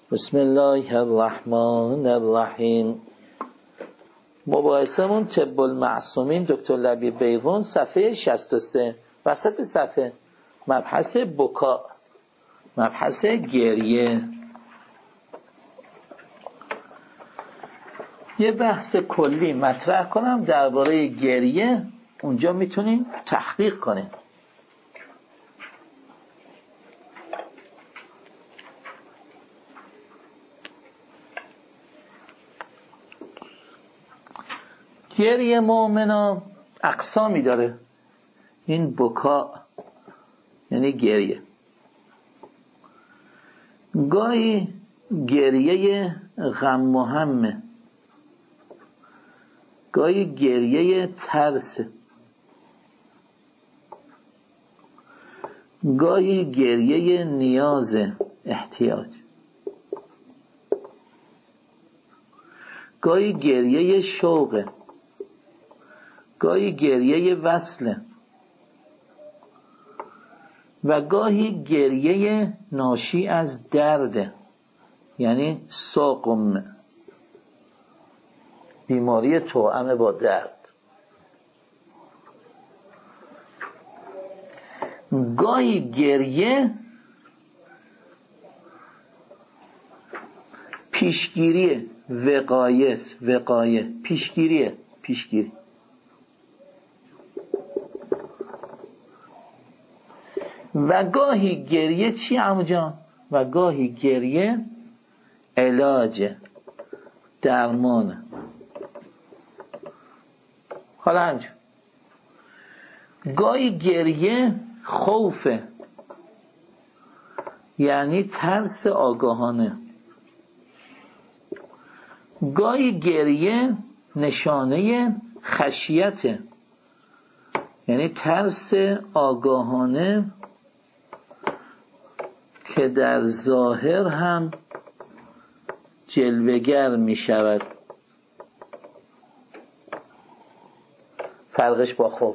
بسم الله الرحمن الرحیم. مباحثمون طب المعصومین دکتر لبیب بیضون، صفحه 63 وسط صفحه، مبحث بکا، مبحث گریه. یه بحث کلی مطرح کنم درباره گریه، اونجا میتونیم تحقیق کنیم. گریه مؤمنا اقسامی داره. این بکا یعنی گریه. گاهی گریه غم و همه، گاهی گریه ترس، گاهی گریه نیاز احتیاج، گاهی گریه شوق، گاهی گریه وصله و گاهی گریه ناشی از درد، یعنی سقم، بیماری توأم با درد. گاهی گریه پیشگیری، وقایه، پیشگیری. و گاهی گریه چی عمو جان؟ و گاهی گریه علاج، درمان. حالا همچون گاهی گریه خوفه، یعنی ترس آگاهانه. گاهی گریه نشانه خشیته، یعنی ترس آگاهانه که در ظاهر هم جلوه‌گر می شود. فرقش با خوف.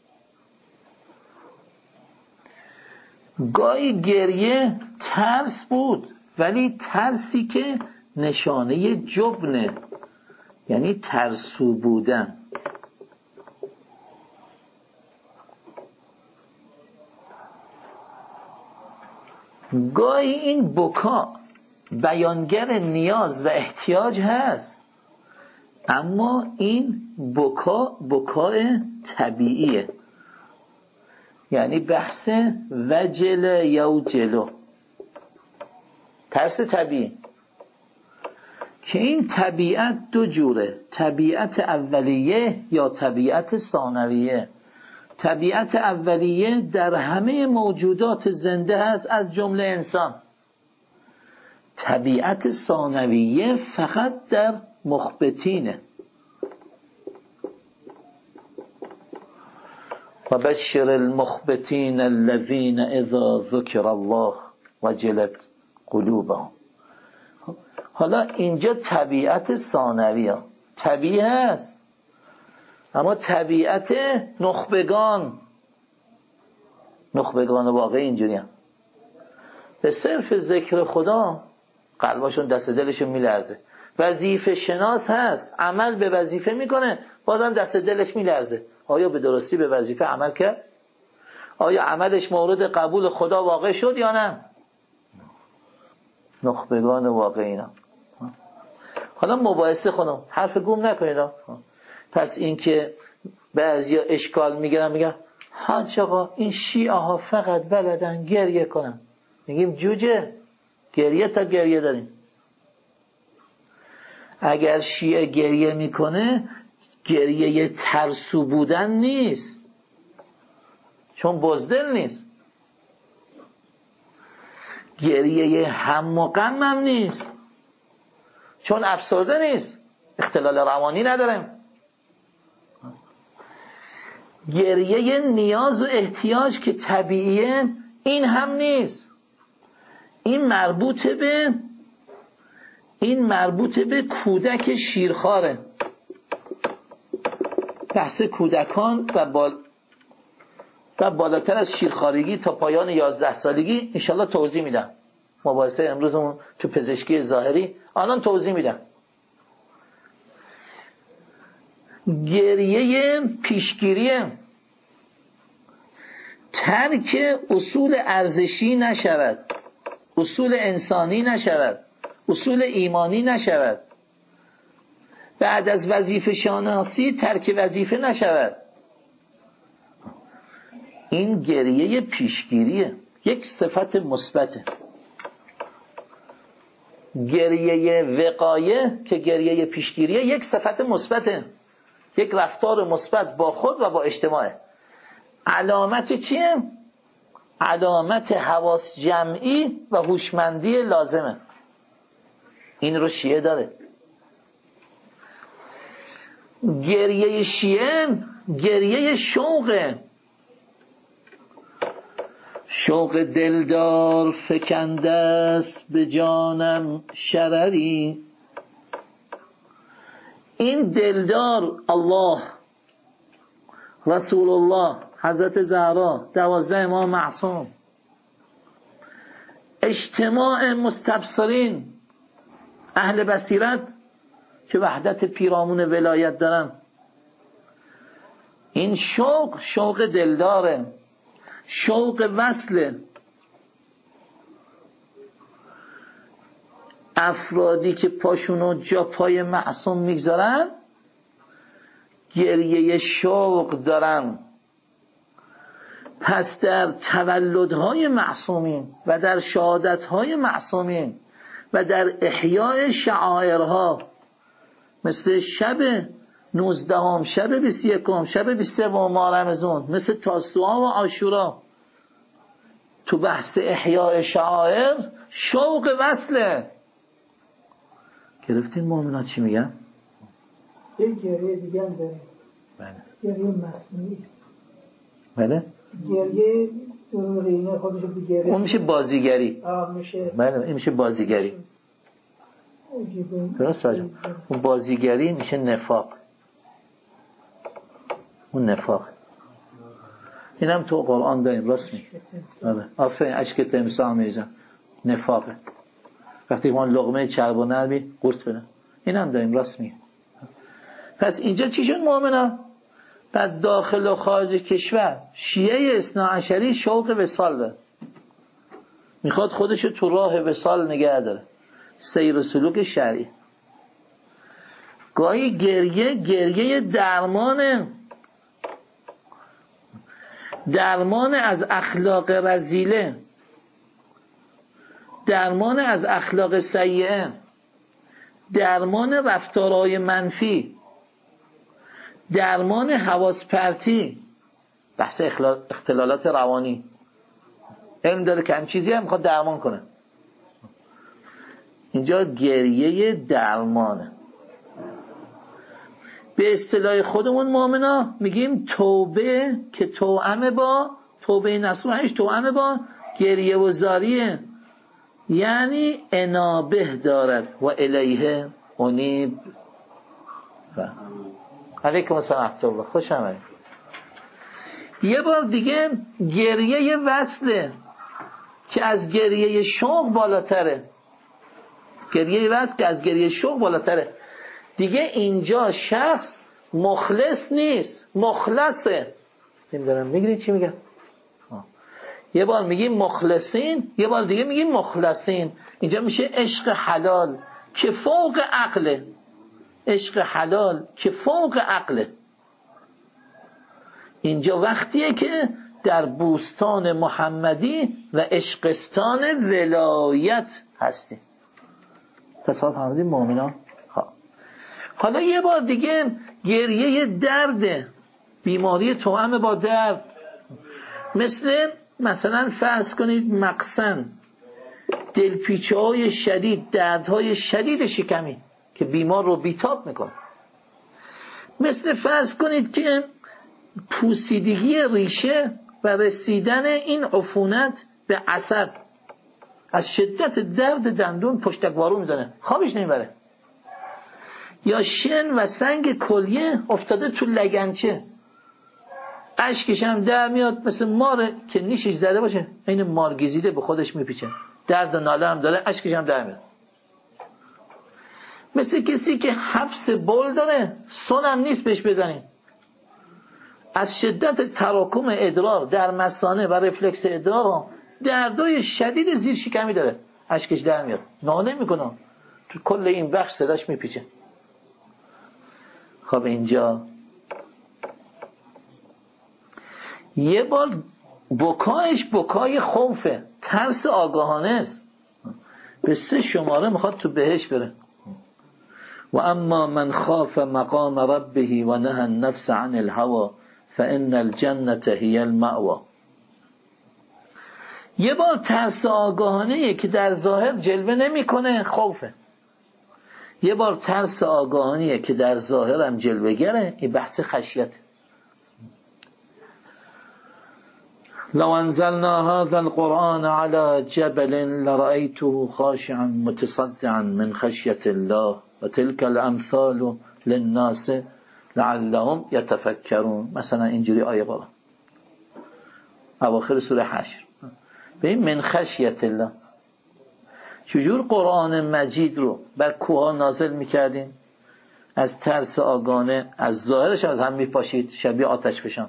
گاهی گریه ترس بود، ولی ترسی که نشانه جبنه، یعنی ترسو بودن. گاهی این بکا بیانگر نیاز و احتیاج هست، اما این بکای طبیعیه، یعنی بحث وجل یوجلو، ترس طبیعی. که این طبیعت دو جوره، طبیعت اولیه یا طبیعت ثانویه. طبیعت اولیه در همه موجودات زنده هست از جمله انسان. طبیعت ثانویه فقط در مخبتینه. و بشر المخبتین الذین اذا ذکر الله وجلت قلوبهم. حالا اینجا طبیعت ثانویه طبیعی هست، اما طبیعت نخبگان واقعی اینجوری هم. به صرف ذکر خدا قلباشون دست دلشون میلرزه. وظیفه شناس هست، عمل به وظیفه میکنه، بازم دست دلش میلرزه. آیا به درستی به وظیفه عمل کرد؟ آیا عملش مورد قبول خدا واقع شد یا نه؟ نخبگان واقعی اینا. حالا مباحثه خونم، حرف گم نکنید. پس این که بعضیا اشکال میگن حاج آقا این شیعه ها فقط بلدن گریه کنن. میگیم جوجه، گریه تا گریه داریم. اگر شیعه گریه میکنه گریه ترسو بودن نیست، چون بزدل نیست. گریه هم و غم هم نیست، چون افسرده نیست، اختلال روانی نداریم. گریه نیاز و احتیاج که طبیعیه این هم نیست. این مربوط به کودک شیرخواره. بحث کودکان و بالاتر از شیرخوارگی تا پایان 11 سالگی انشالله توضیح میدم. مباحثه امروزمون تو پزشکی ظاهری الان توضیح میدم. گریه پیشگیریه، ترک اصول ارزشی نشود، اصول انسانی نشود، اصول ایمانی نشود، بعد از وظیفه شناسی ترک وظیفه نشود. این گریه پیشگیریه، یک صفت مثبته. گریه وقایه که گریه پیشگیریه یک صفت مثبته، یک رفتار مثبت با خود و با اجتماع. علامت چیه؟ علامت حواس جمعی و هوشمندی لازمه. این رو شیعه داره. گریه شیعه گریه شوقه، شوق دلدار فکنده است به جانم شرری. این دلدار الله، رسول الله، حضرت زهرا، 12 امام معصوم، اجتماع مستبصرین، اهل بصیرت که وحدت پیرامون ولایت دارن. این شوق، شوق دلداره، شوق وصله. افرادی که پاشونو جا پای معصوم میگذارن گریه شوق دارن. پس در تولدهای معصومین و در شهادتهای معصومین و در احیاء شعائرها مثل شب 19، شب 21، شب 23 ماه رمضان، مثل تاسوعا و عاشورا، تو بحث احیاء شعائر شوق وصله. گرفتین مؤمنات چی میگن؟ یک گریه دیگه هم داره. بله. گریه مصنوعی. بله. گریه دروغینه خودشو بگیره. اون میشه بازیگری. میشه. بله این میشه بازیگری. درست آجا. اون بازیگری میشه نفاق. اون نفاق. اینم تو قرآن داریم، راست میگی. بله. آفرین، اشک تمساح میزن. نفاقه. وقتی ما لقمه چرب و نرمی قورت بدن. اینم داریم، راست میگی. پس اینجا چی شد مؤمنا؟ در داخل و خارج کشور شیعه اثناعشری شوق وصال داره، میخواد خودشو تو راه وصال نگه داره، سیر و سلوک شرعی. گاهی گریه درمان از اخلاق رذیله، درمان از اخلاق سیئه، درمان رفتارهای منفی، درمان حواس پرتی، بحث اختلالات روانی. علم داره که هم چیزی هم میخواد درمان کنه. اینجا گریه درمانه. به اصطلاح خودمون مؤمنا میگیم توبه که توأم با توبه نصوحش توأم با گریه و زاریه، یعنی انابه دارد و الیه انیب. علیکم السلام ورحمة الله، خوش آمدید. یه بار دیگه گریه وصله که از گریه شوق بالاتره. گریه وصل که از گریه شوق بالاتره. دیگه اینجا شخص مخلص نیست، مخلصه. نمیدونم میگیرید چی میگم؟ یه بار میگیم مخلصین، یه بار دیگه میگیم مخلصین. اینجا میشه عشق حلال که فوق عقله. عشق حلال که فوق عقله. اینجا وقتیه که در بوستان محمدی و عشقستان ولایت هستی. تصال فهمیدین مؤمنان؟ حالا یه بار دیگه گریه درده، بیماری توأم با درد، مثلا فرض کنید مقصن، دلپیچه های شدید، دردهای شدید شکمی که بیمار رو بیتاب میکنه. مثل فرض کنید که پوسیدگی ریشه و رسیدن این عفونت به عصب، از شدت درد دندون پشتکوارو میزنه، خوابش نمیبره. یا شن و سنگ کلیه افتاده تو لگنچه، اشکش هم در میاد مثل مار که نیشش زده باشه، این مار گزیده به خودش میپیچه. درد و ناله هم داره، اشکش هم در میاد. مثل کسی که حبس بول داره، سونم نیست بهش بزنیم. از شدت تراکم ادرار در مثانه و رفلکس ادرار دردای شدید زیر شکمی داره، اشکش در میاد، ناله میکنه، تو کل این بخش صداش میپیچه. خب اینجا یه بار بکایش بکای خوفه، ترس آگاهانه است، به 3 شماره میخواد تو بهش بره. و اما من خاف مقام ربه و نهى النفس عن الهوى فان الجنة هي المأوى. یه بار ترس آگاهانه که در ظاهر جلوه نمیکنه، خوفه. یه بار ترس آگاهانه که در ظاهر هم جلوه گره، این بحث خشیت. لو انزلنا هذا القرآن على جبل لرأيته خاشعا متصدعا من خشية الله وتلك الامثال للناس لعلهم يتفكرون. مثلا اینجوری آیه بالا اواخر سوره حشر. ببین من خشیت الله، چجور قرآن مجید رو بر کوها نازل میکردیم؟ از ترس آگانه، از ظاهرش از هم میپاشید، شبیه آتش فشان.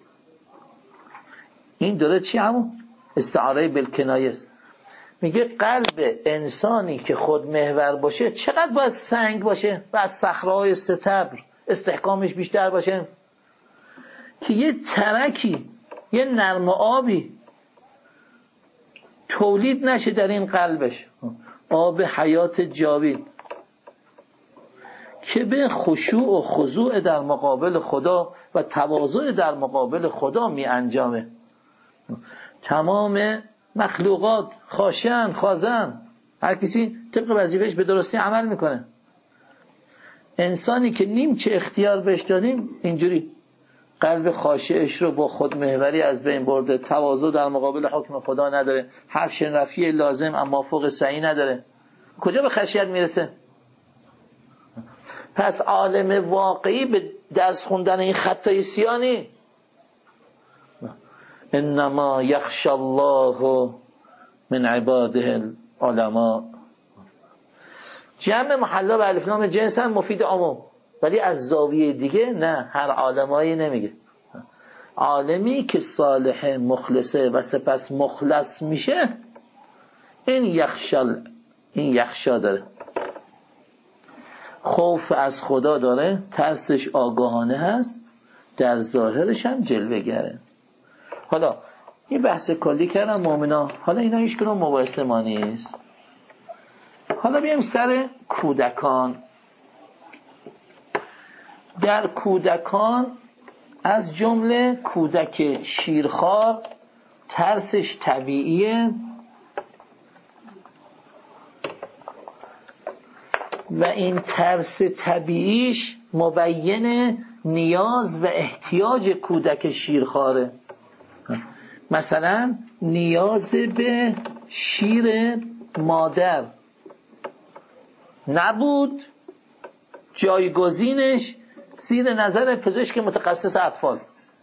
این داره چی؟ همون استعاره بالکنایه است. میگه قلب انسانی که خود محور باشه چقدر باید سنگ باشه و از صخره‌های ستبر استحکامش بیشتر باشه که یه ترکی، یه نرم آبی تولید نشه در این قلبش، آب حیات جاوید که به خشوع و خضوع در مقابل خدا و تواضع در مقابل خدا می انجامه. تمام مخلوقات خاشعن خاضعن، هر کسی طبق وظیفه‌اش به درستی عمل میکنه. انسانی که نیمچه اختیار بهش دادیم اینجوری قلب خاشعش رو با خود محوری از بین برده، تواضع در مقابل حکم خدا نداره، حرف رفیع لازم اما فوق سعی نداره، کجا به خشیت میرسه؟ پس عالم واقعی به درس خوندن این خطای سیانی انما یخشی الله من عباده العلماء. جمع محلا و الف لام جنس هم مفید عموم، ولی از زاویه دیگه نه، هر عالمایی نمیگه. عالمی که صالح مخلصه و سپس مخلص میشه این یخشا داره، خوف از خدا داره، ترسش آگاهانه هست، در ظاهرش هم جلوه گره. حالا این بحث کلی کردم مؤمنا، حالا اینا هیچ کنون مباحثه ما نیست. حالا بیایم سر کودکان. در کودکان از جمله کودک شیرخوار ترسش طبیعیه و این ترس طبیعیش مبین نیاز و احتیاج کودک شیرخواره. مثلا نیاز به شیر مادر نبود، جایگزینش زیر نظر پزشک متخصص اطفال،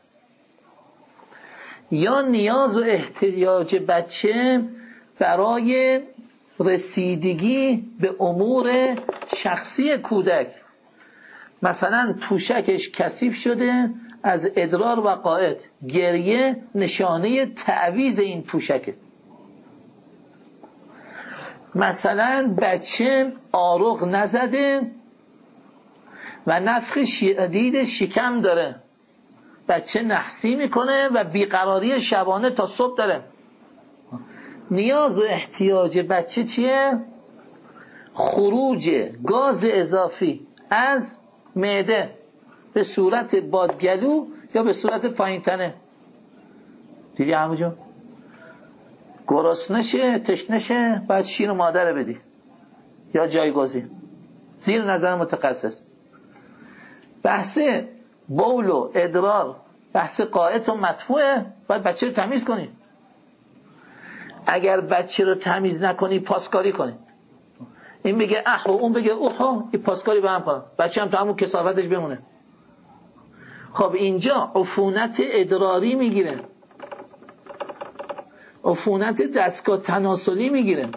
یا نیاز و احتیاج بچه برای رسیدگی به امور شخصی کودک، مثلا پوشکش کثیف شده از ادرار و قائط، گریه نشانه تعویض این پوشکه. مثلا بچه آرق نزده و نفخ شدید شکم داره، بچه نحسی میکنه و بیقراری شبانه تا صبح داره. نیاز و احتیاج بچه چیه؟ خروج گاز اضافی از معده به صورت بادگلو یا به صورت پایین تنه. دیدی عمو جون؟ گرسنشه، تشنشه، باید شیر مادر بدی یا جایگزین زیر نظر متخصص. بحث بول و ادرار بحث قائط و مدفوعه، باید بچه رو تمیز کنی. اگر بچه رو تمیز نکنی پاسکاری کنی، این بگه اح و اون بگه اوه، این پاسکاری به هم کنن، بچه هم تو همون کثافتش بمونه. خب اینجا عفونت ادراری میگیره. عفونت دستگاه تناسلی میگیره،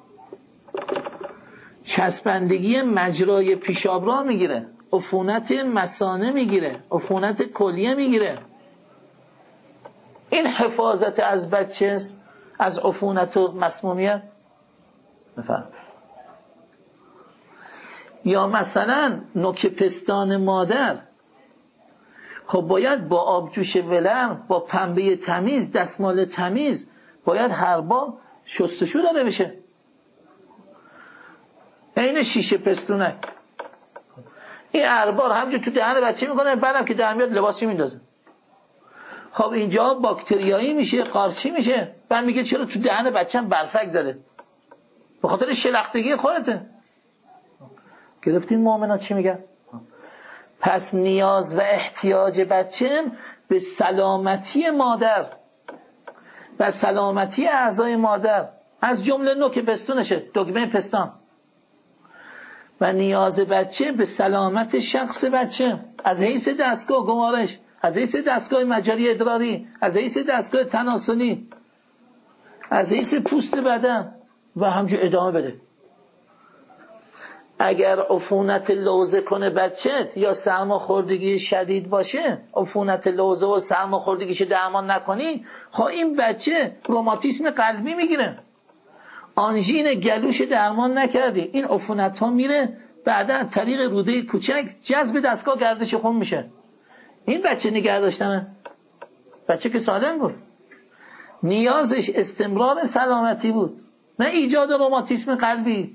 چسبندگی مجرای پیشابراه میگیره، عفونت مثانه میگیره، عفونت کلیه میگیره. این حفاظت از بچه از عفونت و مسمومیت. بفهم. یا مثلا نوک پستان مادر، خب باید با آبجوش ولرم، با پنبه تمیز، دستمال تمیز، باید هر بار شستشو داده بشه. این شیشه پستونک، این هر بار همجور تو دهن بچه میکنه، بعدم که دهن میاد لباسی میندازه. خب اینجا باکتریایی میشه، قارچی میشه، بعد میگه چرا تو دهن بچه‌م برفک زده؟ به خاطر شلختگی خودته. گرفتین مؤمنا چی میگن؟ پس نیاز و احتیاج بچه به سلامتی مادر و سلامتی اعضای مادر، از جمله نوک پستونشه، دگمه پستان، و نیاز بچه به سلامت شخص بچه از حیث دستگاه گوارش، از حیث دستگاه مجاری ادراری، از حیث دستگاه تناسلی، از حیث پوست بدن و همجور ادامه بده. اگر عفونت لوزه کنه بچت یا سرماخوردگی شدید باشه، عفونت لوزه و سرماخوردگیش درمان نکنی، خب این بچه روماتیسم قلبی میگیره، آنژین گلوش درمان نکردی، این عفونت ها میره بعدا طریق روده کوچک جذب دستگاه گردش خون میشه. این بچه نگه داشتنه، بچه که سالم بود، نیازش استمرار سلامتی بود، نه ایجاد روماتیسم قلبی.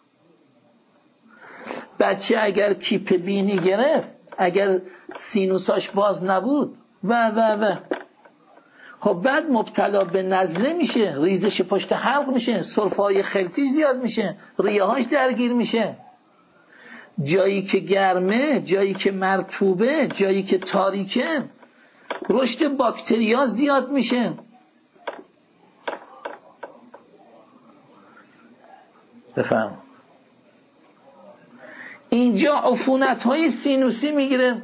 بچه اگر کیپ بینی گرفت، اگر سینوساش باز نبود و خب بعد مبتلا به نزله میشه، ریزش پشت حلق میشه، سرفه‌های خلطی زیاد میشه، ریه‌هاش درگیر میشه، جایی که گرمه، جایی که مرطوبه، جایی که تاریکه، رشد باکتریا زیاد میشه. بفهم. اینجا عفونت‌های سینوسی میگیره،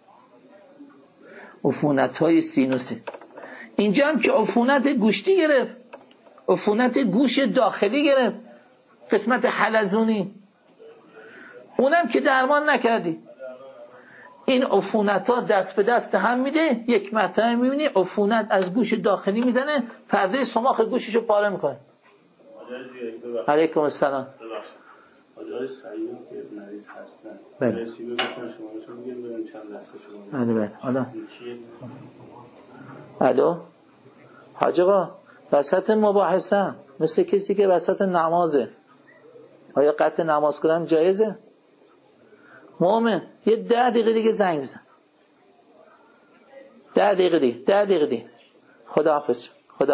عفونت‌های سینوسی. اینجا هم که عفونت گوشتی گرفت، عفونت گوش داخلی گرفت، قسمت حلزونی، اونم که درمان نکردی. این عفونت‌ها دست به دست هم میده، یک مرتبه میبینی عفونت از گوش داخلی میزنه، پرده سماخ گوششو پاره میکنه. علیکم السلام. آجای سعیون که مریض هستن بله. رسیبه بکنه شما میگیم بریم چند لحظه شما بله. الو حاج آقا، وسط مباحثه مثل کسی که وسط نمازه، آیا قطع نماز کنم جایزه؟ مومن یه 10 دقیقه دیگه زنگ بزن، 10 دقیقه دیگه. خداحافظ.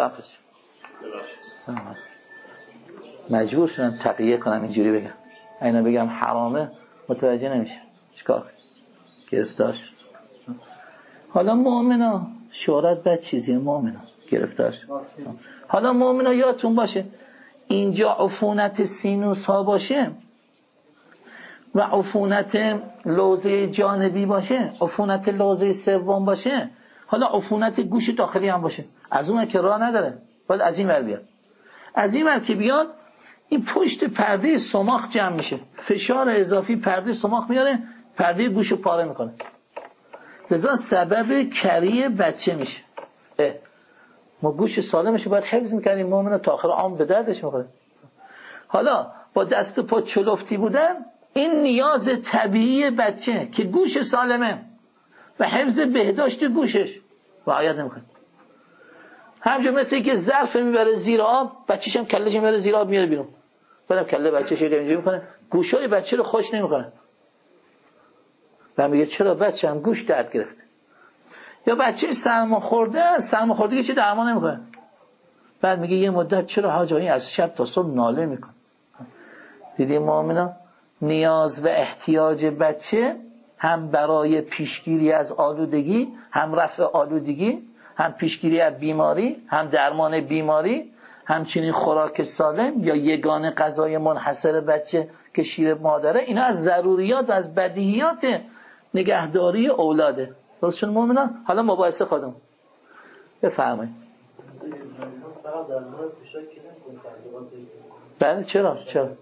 مجبور شدم تقیه کنم اینجوری بگم، اینا بگم حرامه متوجه نمیشه، چیکار گرفتار شد. حالا مؤمنا شهرت بد چیزیه، مؤمنا گرفتار شد. حالا مؤمنا یادتون باشه اینجا عفونت سینوس ها باشه و عفونت لوزه جانبی باشه، عفونت لوزه سوم باشه، حالا عفونت گوش داخلی هم باشه، از اون که راه نداره، باید از این ور بیاد. از این ور که بیاد این پشت پرده سماخ جمع میشه، فشار اضافی پرده سماخ میاره، پرده گوشو پاره میکنه، لذا سبب کری بچه میشه. ما گوش سالمش باید حفظ میکنیم، مؤمنه تا آخر عمر به دردش میخوره. حالا با دست و پا چلفتی بودن، این نیاز طبیعی بچه که گوش سالمه و حفظ بهداشت گوشش رعایت نمیکنه. همجور مثل که ظرف میبره زیر آب، بچه‌ش هم کله‌ش میبره زیر آب میاره بیرون، بعدم کله بچه‌ش رو اینجوری میکنه، گوشای بچه رو خوش نمیکنه. و میگه چرا بچه هم گوش درد گرفته. یا بچه سرماخوردگی چه درمان نمیکنه، بعد میگه یه مدت چرا حاجی از شب تا صبح ناله میکنه. دیدیم مؤمنا نیاز و احتیاج بچه هم برای پیشگیری از آلودگی، هم رفع آلودگی، هم پیشگیری از بیماری، هم درمان بیماری، همچنین خوراک سالم یا یگانه غذای منحصر بچه که شیر مادره، اینا از ضروریات و از بدیهیات نگهداری اولاده. درست شد مؤمنان؟ حالا مباحثه خودمون بفرمایید. فقط در مورد پوشاک که نکنه تغییرات بله چرا؟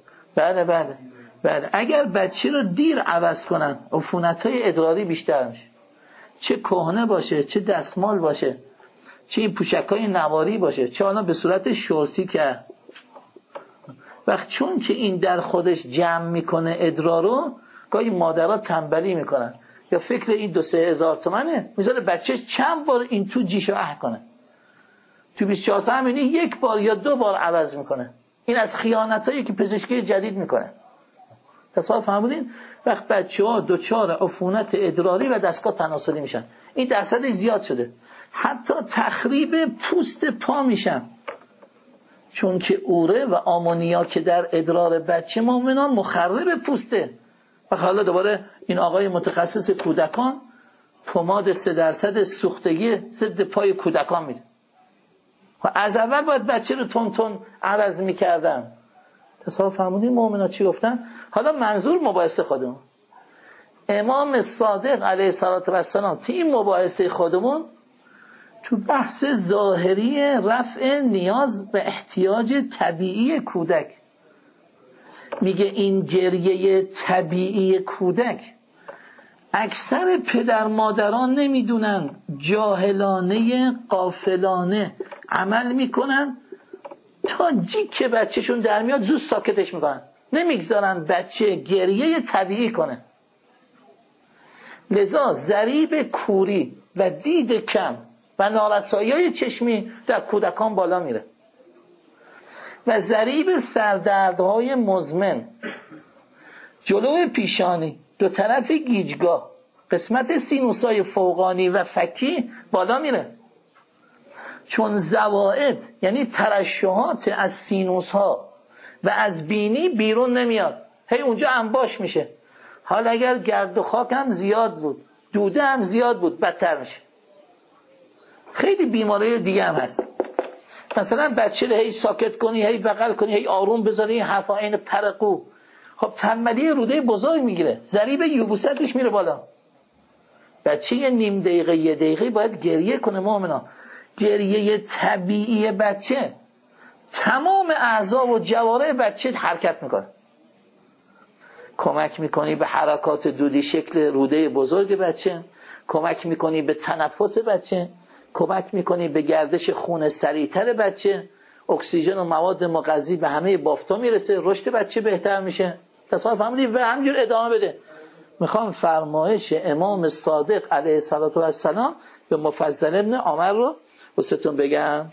بله اگر بچه رو دیر عوض کنن عفونت‌های ادراری بیشتر میشه، چه کهنه باشه، چه دستمال باشه، چه این پوشک‌های نواری باشه، چه حالا به صورت شورتی کرد. وقت چون که این در خودش جمع میکنه ادرارو، گاهی مادرها تنبلی میکنن یا فکر این 2-3 هزار تومنه میذاره بچه چند بار این تو جیشو اه کنه، تو 24 ساعت همینی 1 بار یا 2 بار عوض میکنه. این از خیانتایی که پزشکی جدید میکنه. تصور فهمیدین؟ وقت بچه‌ها دچار عفونت ادراری و دستگاه تناسلی میشن، این درصدش زیاد شده، حتی تخریب پوست پا میشن، چون که اوره و آمونیا که در ادرار بچه مؤمنان مخرب پوسته. و حالا دوباره این آقای متخصص کودکان پماد 3% سوختگی ضد پای کودکان میده. و از اول باید بچه رو تون عوض میکردن. تصور فرمودین مؤمنان چی گفتن؟ حالا منظور مباحثه خودمون، امام صادق علیه السلام تو این مباحثه خودمون تو بحث ظاهری رفع نیاز و احتیاج طبیعی کودک میگه این گریه طبیعی کودک اکثر پدر مادران نمیدونن، جاهلانه غافلانه عمل میکنن، تا جیک بچهشون در میاد زود ساکتش میکنن، نمیگذارن بچه گریه طبیعی کنه. لذا ضریب کوری و دید کم و نارسایی‌های چشمی در کودکان بالا میره و ضریب سردردهای مزمن جلو پیشانی، دو طرف گیجگاه، قسمت سینوسای فوقانی و فکی بالا میره، چون زوائد یعنی ترشحات از سینوس ها و از بینی بیرون نمیاد، هی اونجا انباش میشه. حالا اگر گرد و خاک هم زیاد بود، دوده هم زیاد بود، بدتر میشه. خیلی بیماری دیگه هم هست. مثلا بچه رو هی ساکت کنی، هی بغل کنی، هی آروم بذاری، این حرفا عین پرقو، خب تنبلی روده بزرگ میگیره، ضریب یبوستش میره بالا. بچه یه نیم دقیقه 1 دقیقه باید گریه کنه. مؤمنا گریه طبیعی بچه تمام اعضا و جوارح بچه حرکت میکنه، کمک میکنی به حرکات دودی شکل روده بزرگ بچه، کمک میکنی به تنفس بچه، کمک میکنی به گردش خون سریعتر بچه، اکسیژن و مواد مغذی به همه بافتا میرسه، رشد بچه بهتر میشه. تصور فهمیدی؟ و همجور ادامه بده. میخوام فرمایش امام صادق علیه السلام به مفضل ابن عمر رو وستون بگم.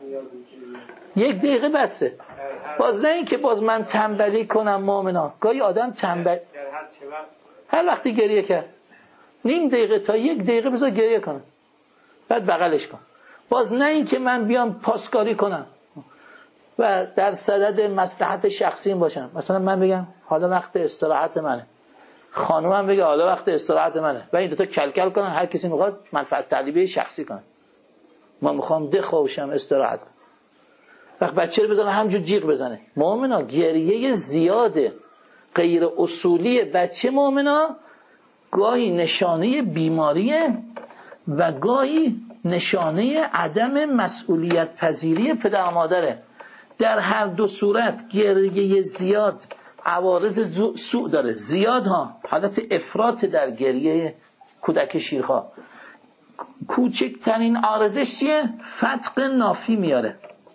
1 دقیقه بسه. باز نه این که باز من تنبلی کنم. مؤمنا گاهی آدم تنبل هر وقتی گریه کرد نیم دقیقه تا 1 دقیقه بذار گریه کنه، بعد بغلش کن. باز نه این که من بیام پاسکاری کنم و در صدد مصلحت شخصی باشم. مثلا من بگم حالا وقت استراحت منه، خانومم بگه حالا وقت استراحت منه، و این دوتا کلکل کنن، هر کسی میخواد منفعت طلبی شخصی کنه. من میخوام بخوابم استراحت کنم، وقت بچه رو بزنه همجور جیغ بزنه. مؤمنا گریه زیاده غیر اصولی بچه مؤمنا گاهی نشانه بیماریه و گاهی نشانه عدم مسئولیت پذیری پدر و مادره. در هر دو صورت گریه زیاد عوارض سوء داره. زیاد ها حالت افراط در گریه کودک شیرخواه. کوچکترین عارضش چیه؟ فتق نافی میاره.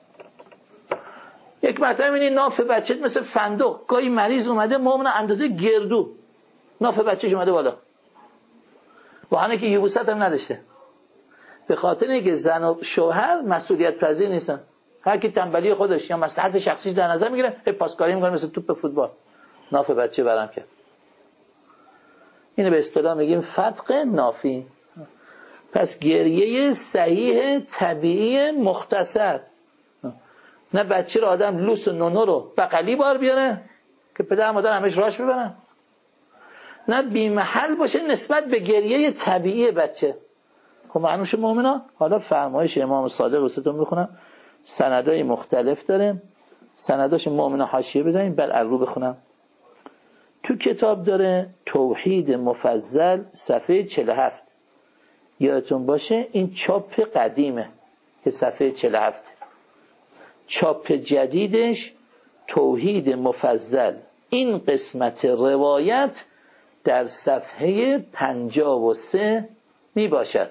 یک مرتبه می‌بینی ناف بچت مثل فندق، گاهی مریض اومده مؤمن اندازه گردو ناف بچه‌ش اومده بالا، بهانه که یبوست هم نداشته، به خاطر اینکه زن و شوهر مسئولیت پذیر نیستن، هر کی تنبلی خودش یا مصلحت شخصیش در نظر میگیره، پاسکاری میکنه مثل توپ فوتبال، ناف بچه برم کرد. اینو به اصطلاح میگیم فتق نافی. پس گریه صحیح طبیعی مختصر، نه بچه رو آدم لوس و نونو رو بغلی بار بیاره که پدر مادر همش راش ببرن، نه بی محل باشه نسبت به گریه طبیعی بچه. خب معلوم شد مؤمنا. حالا فرمایش امام صادق واسهتون میخونم، سندای مختلف داره، سنداش مؤمنا حاشیه بزنید بعد رو بخونم. تو کتاب داره توحید مفضل صفحه 47، یادتون باشه این چاپ قدیمه، که صفحه 47. چاپ جدیدش توحید مفضل، این قسمت روایت در صفحه 53 می باشد.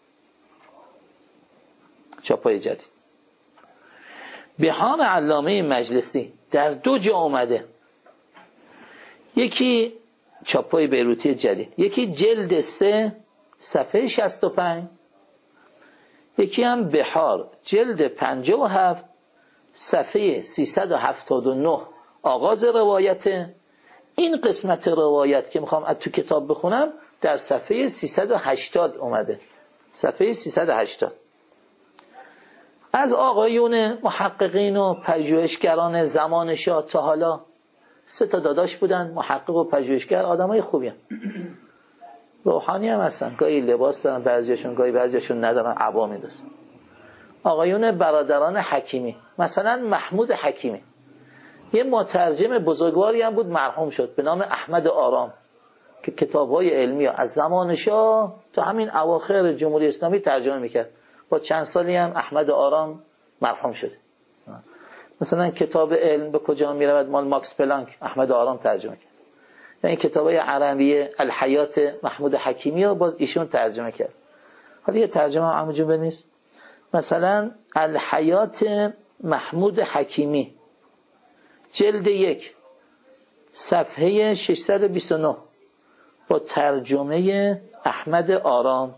چاپای جدید بهان علامه مجلسی در 2 جا اومده، یکی چاپای بیروتی جدید، یکی جلد 3 صفحه 65، یکی هم بهار جلد 57 صفحه 379 آغاز روایت. این قسمت روایت که میخوام از تو کتاب بخونم در صفحه 380 اومده، صفحه 380. از آقایون محققین و پژوهشگران زمان شاه تا حالا 3 تا داداش بودن، محقق و پژوهشگر، آدمای خوبی هم. روحانی هم هستن، گاهی لباس دارن بعضیاشون، گاهی بعضیاشون ندارن، عبا می‌دوزن. آقایون برادران حکیمی، مثلا محمود حکیمی، یه مترجم بزرگواری هم بود، مرحوم شد، به نام احمد آرام، که کتاب‌های علمی از زمان شاه تا همین اواخر جمهوری اسلامی ترجمه میکرد. با چند سالی هم احمد آرام مرحوم شد. مثلا کتاب علم به کجا میرود مال ماکس پلانک، احمد آرام ترجمه کرد. یعنی کتابای عربیه الحیات محمود حکیمی رو باز ایشون ترجمه کرد. حالا یه ترجمه هم همونجور بنویس، مثلا الحیات محمود حکیمی جلد 1 صفحه 629 با ترجمه احمد آرام.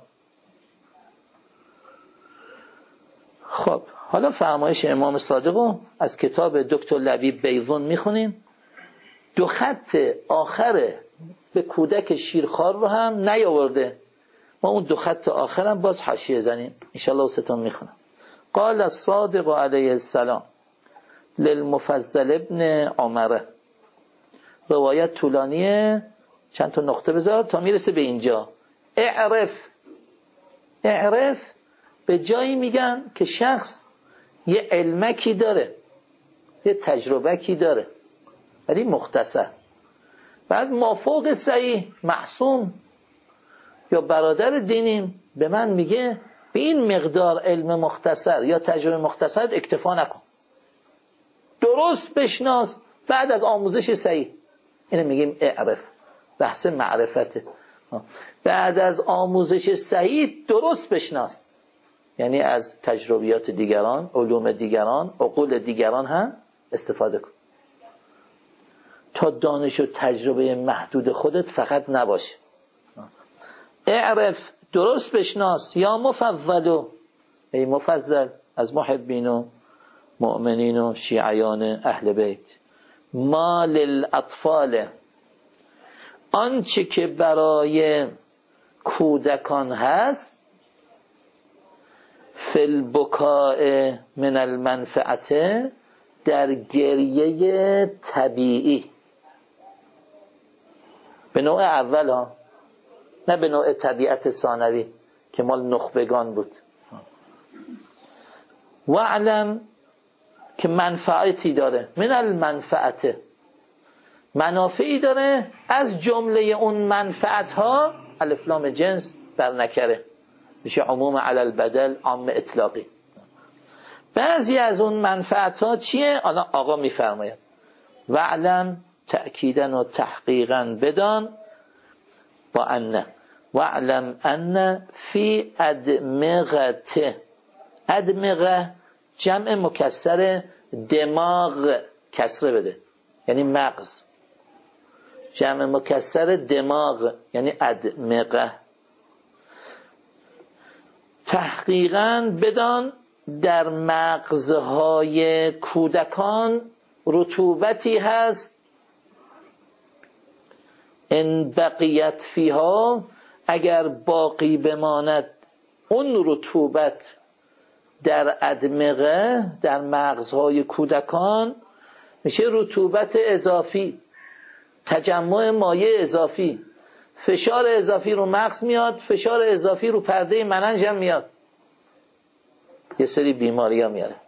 خب حالا فرمایش امام صادق از کتاب دکتر لبیب بیضون میخونیم. 2 خط آخر به کودک شیرخوار رو هم نیاورده، ما اون 2 خط آخر هم باز حاشیه زنیم انشالله و ستون میخونم. قال الصادق علیه السلام للمفضل ابن عمره، روایت طولانیه، چند تا نقطه بذار تا میرسه به اینجا. اعرف به جایی میگن که شخص یه علمکی داره، یه تجربه‌کی داره، ولی مختصر. بعد مافوق صحیح معصوم یا برادر دینیم به من میگه به این مقدار علم مختصر یا تجربه مختصر اکتفا نکن، درست بشناس بعد از آموزش صحیح. اینو میگیم اعرف، بحث معرفته. بعد از آموزش صحیح درست بشناس، یعنی از تجربیات دیگران، علوم دیگران، عقول دیگران هم استفاده کن، تا دانش و تجربه محدود خودت فقط نباشه. اعرف درست بشناس، یا مفضلو ای مفضل از محبین و مؤمنین و شیعیان اهل بیت، ما للاطفال آنچه که برای کودکان هست، فی البکاء من المنفعت در گریه طبیعی، به نوع اول ها، نه به نوع طبیعت ثانوی که مال نخبگان بود. واعلم که منفعتی داره، من المنفعت منافعی داره، از جمله اون منفعت ها الف لام جنس بر نکره میشه عموم علی البدل، عام اطلاقی. بعضی از اون منفعت ها چیه؟ آقا میفرماید واعلم تأکیداً و تحقیقاً بدان با ان واعلم ان فی ادمغه، ادمغه جمع مکسر دماغ، کسره بده یعنی مغز، جمع مکسر دماغ یعنی ادمغه. تحقیقاً بدان در مغزهای کودکان رطوبتی هست، ان بقیت فیها اگر باقی بماند اون رطوبت در ادمغه، در مغزهای کودکان، میشه رطوبت اضافی، تجمع مایع اضافی، فشار اضافی رو مغز میاد، فشار اضافی رو پرده مننج هم میاد، یه سری بیماری ها میاره.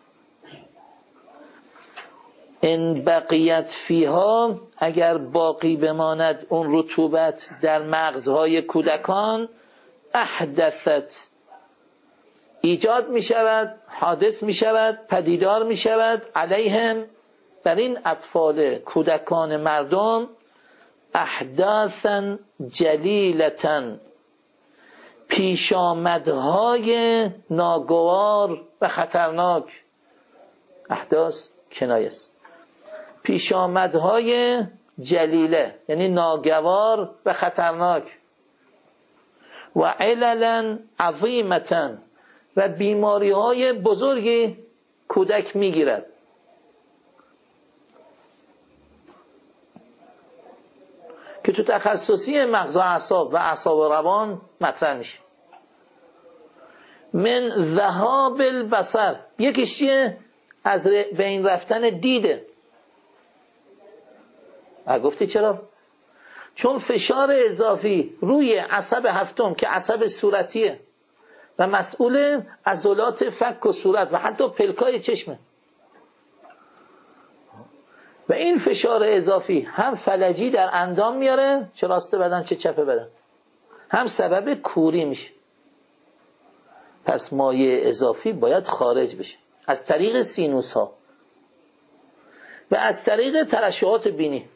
ان بقیت فیها اگر باقی بماند اون رطوبت در مغزهای کودکان، احدثت ایجاد می شود، حادث می شود، پدیدار می شود علیهم بر این اطفال کودکان مردم احداثا جلیلتا پیشامدهای ناگوار و خطرناک. احداث کنایه است. پیشامدهای جلیله یعنی ناگوار و خطرناک و عللا عظیمتا و بیماری های بزرگی کودک میگیرد. که تو تخصصی مغز و اعصاب و اعصاب و روان مطرح میشه. من ذهاب البصر، یکیش چیه؟ از بین رفتن دیده. گفتی چرا؟ چون فشار اضافی روی عصب هفتم که عصب صورتیه و مسئول عضلات فک و صورت و حتی پلکای چشمه و این فشار اضافی هم فلجی در اندام میاره، چه راست بدن چه چپ بدن، هم سبب کوری میشه. پس مایع اضافی باید خارج بشه از طریق سینوس ها و از طریق ترشحات بینی.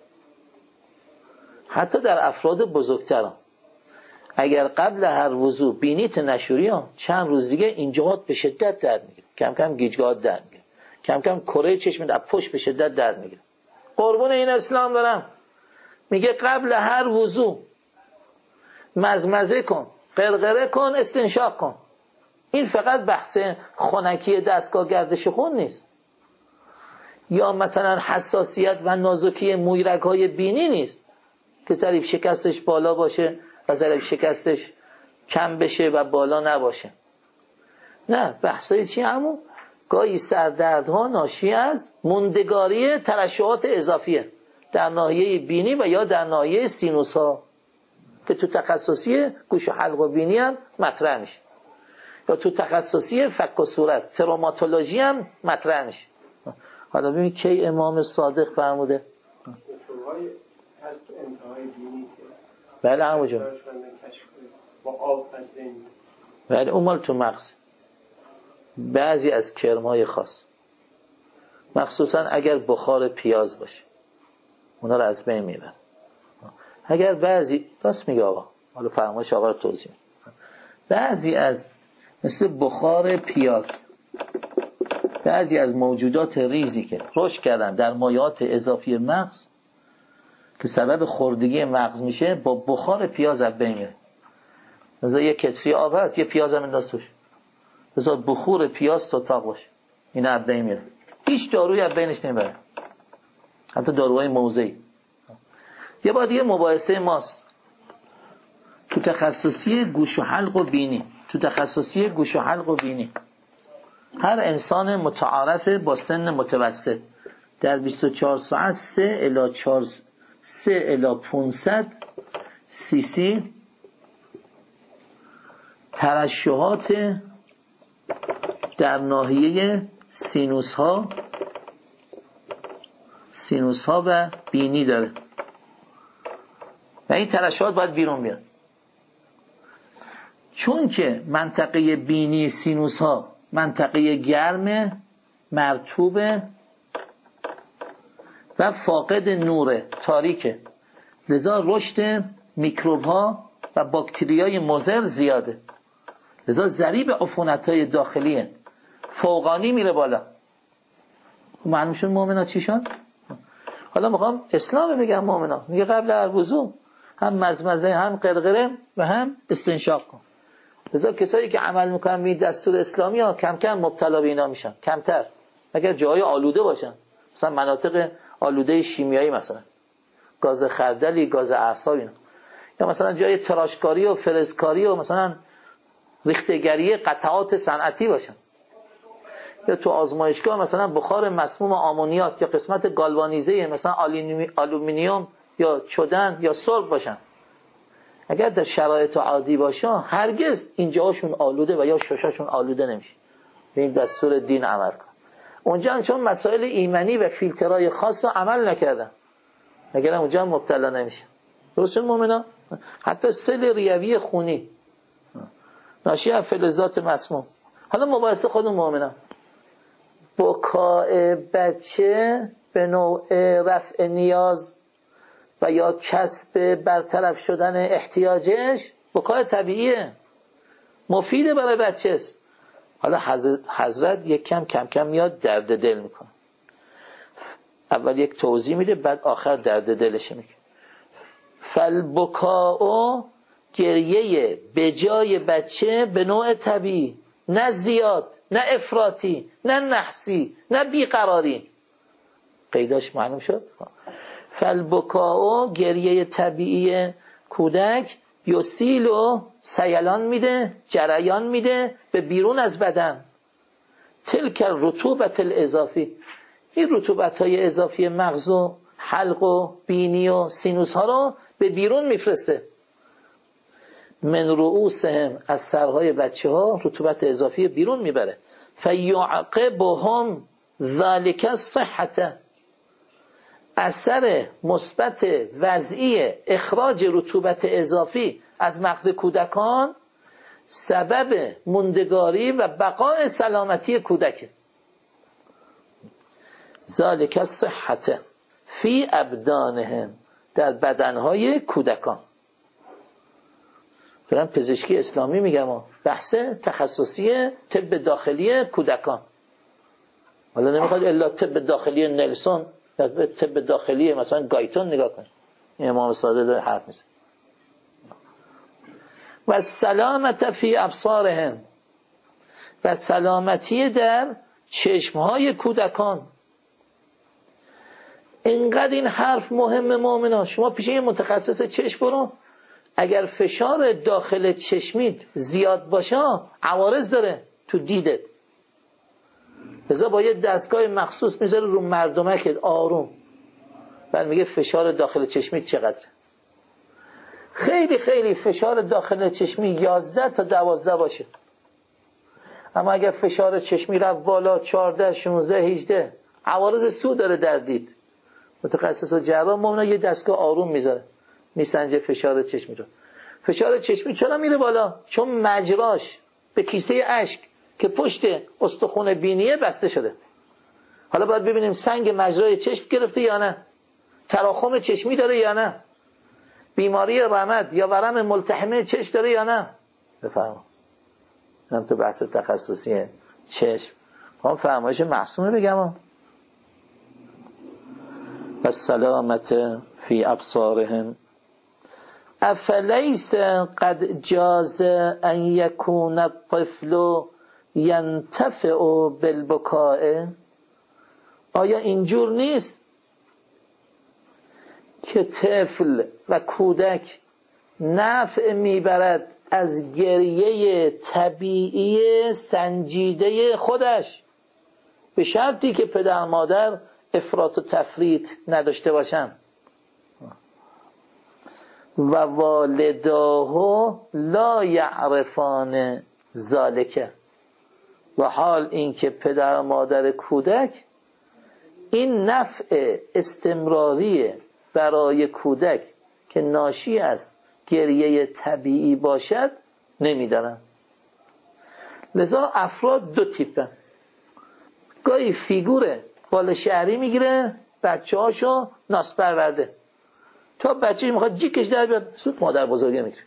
حتی در افراد بزرگتر اگر قبل هر وضو بینیت نشوری چند روز دیگه اینجاات به شدت درد میگیره، کم کم گیجگاهات درد میگیره، کم کم کره چشمت از پشت به شدت درد میگیره. قربون این اسلام برم، میگه قبل هر وضو مزمزه کن، قرقره کن، استنشاق کن. این فقط بحث خنکی دستگاه گردش خون نیست، یا مثلا حساسیت و نازکی مویرگ‌های بینی نیست که ظریف شکستش بالا باشه و ظریف شکستش کم بشه و بالا نباشه. نه، بحثای چی همون؟ گاهی سردردها ناشی از موندگاری ترشحات اضافیه در ناحیه بینی و یا در ناحیه سینوس ها که تو تخصصی گوش و حلق و بینی هم مطرح میشه، یا تو تخصصی فک و صورت تروماتولوژی هم مطرح میشه. حالا ببین کی امام صادق فرموده؟ بله همون جا. بله اون مال تو مغز. بعضی از کرمای خاص، مخصوصا اگر بخار پیاز باشه، اونا رو از بین میبرن. اگر بعضی، راست میگه آقا، حالا فرمایش آقا رو توضیح میدم، بعضی از مثل بخار پیاز، بعضی از موجودات ریزی که رشد کردن در مایعات اضافی مغز که سبب خوردگی مغز میشه، با بخار پیاز از بین میره. مثلا یه کتری آب هست، یه پیاز هم انداز توش، مثلا بخور پیاز تو اتاق باشه، اینا از بین میره. هیچ دارویی از بینش نمیبره، حتی داروهای موضعی. یه بار دیگه مباحثه ماست تو تخصصی گوش و حلق و بینی. تو تخصصی گوش و حلق و بینی هر انسان متعارف با سن متوسط در 24 ساعت 3 الی 500 سی سی ترشحات در ناحیه سینوس ها و بینی داره و این ترشحات باید بیرون بیاد. چون که منطقه بینی سینوس ها منطقه گرم، مرطوب و فاقد نور، تاریکه، لذا رشد میکروب ها و باکتریای مضر زیاده، لذا ضریب عفونت های داخلی فوقانی میره بالا. معلوم شد مؤمنا چی شد؟ حالا میخوام اسلام بگم مؤمنا. میگه قبل هر وضو هم مزمزه، هم قرقره و هم استنشاق کن. لذا کسایی که عمل میکنن به دستور اسلامی ها کم کم مبتلا به اینا میشن، کمتر، اگر جای آلوده باشن، مثلا مناطق آلوده شیمیایی، مثلا گاز خردلی، گاز اعصاب اینا، یا مثلا جای تراشکاری و فرزکاری و مثلا ریختگری قطعات صنعتی باشن، یا تو آزمایشگاه مثلا بخار مسموم آمونیاک یا قسمت گالوانیزه مثلا آلومینیوم یا چدن یا سرب باشن. اگر در شرایط عادی باشه هرگز اینجاشون آلوده و یا ششاشون آلوده نمیشه. به این دستور دین عمل کن. اونجا هم چون مسائل ایمنی و فیلترهای خاص رو عمل نکردن، اگر اونجا هم مبتلا نمیشه. درست مؤمنا؟ حتی سل ریوی خونی ناشی از فلزات مسموم حالا مباحث خود مؤمنان، بکاء بچه به نوع رفع نیاز و یا کسب برطرف شدن احتیاجش بکاء طبیعیه، مفیده برای بچه است. حالا حضرت یک کم کم میاد درد دل میکنه. اول یک توضیح میده، بعد آخر درد دلش میگه. فالبکاء، گریه به جای بچه به نوع طبیعی، نه زیاد، نه افراطی، نه نحسی، نه بیقراری. قیداش معلوم شد؟ فالبکاء، گریه طبیعی کودک، یسیل و سیلان میده، جریان میده به بیرون از بدن. تلک رطوبت الاضافی، این رطوبت های اضافی مغز و حلق و بینی و سینوس ها رو به بیرون میفرسته. من رؤوسهم، از سرهای بچه ها رطوبت اضافی بیرون میبره. فیعقبهم ذالک الصحة، اثر مثبت وضعی اخراج رطوبت اضافی از مغز کودکان سبب موندگاری و بقای سلامتی کودک. ذالک الصحة فی ابدانهم، در بدنهای کودکان. دارم پزشکی اسلامی میگم، بحث تخصصی طب داخلی کودکان. حالا نمیخواد الا طب داخلی نلسون یا طب داخلی مثلا گایتون نگاه کنید، این امام صادق داره حرف میزنه. و سلامت فی ابصارهم، و سلامتی در چشمهای کودکان. اینقدر این حرف مهم مؤمنان. شما پیش یه متخصص چشم برو، اگر فشار داخل چشمیت زیاد باشه عوارض داره تو دیدت. لذا با یه دستگاه مخصوص میذاره رو مردمکت آروم، بعد میگه فشار داخل چشمیت چقدره. خیلی خیلی فشار داخل چشمی 11 تا 12 باشه، اما اگر فشار چشمی رفت بالا 14 16 18 عوارض سو داره در دید. متخصص و جراح مؤمنا یه دستگاه آروم میذاره میسنجه فشار چشمی رو. فشار چشمی چرا میره بالا؟ چون مجراش به کیسه اشک که پشت استخوان بینیه بسته شده. حالا باید ببینیم سنگ مجرای چشم گرفته یا نه، تراخم چشمی داره یا نه، بیماری رمد یا ورم ملتحمه چشم داره یا نه. بفرما من تو بحث تخصصی چشم هم فرمایش معصومه بگم. السلامت فی ابصارهم افلیس قد جاز ان یکون الطفل ینتفع بالبکاء، آیا اینجور نیست که طفل و کودک نفع میبرد از گریه طبیعی سنجیده خودش، به شرطی که پدر مادر افراط و تفریط نداشته باشن. و والداه لا یعرفان ذالک، و حال اینکه پدر و مادر کودک این نفع استمراری برای کودک که ناشی از گریه طبیعی باشد نمیدارن. لذا افراد دو تیپن. گاهی فیگور بال شهری میگیره بچه هاشو ناس پرورده، تا بچه میخواد جیکش در بیاد سود مادر بزرگی میگیره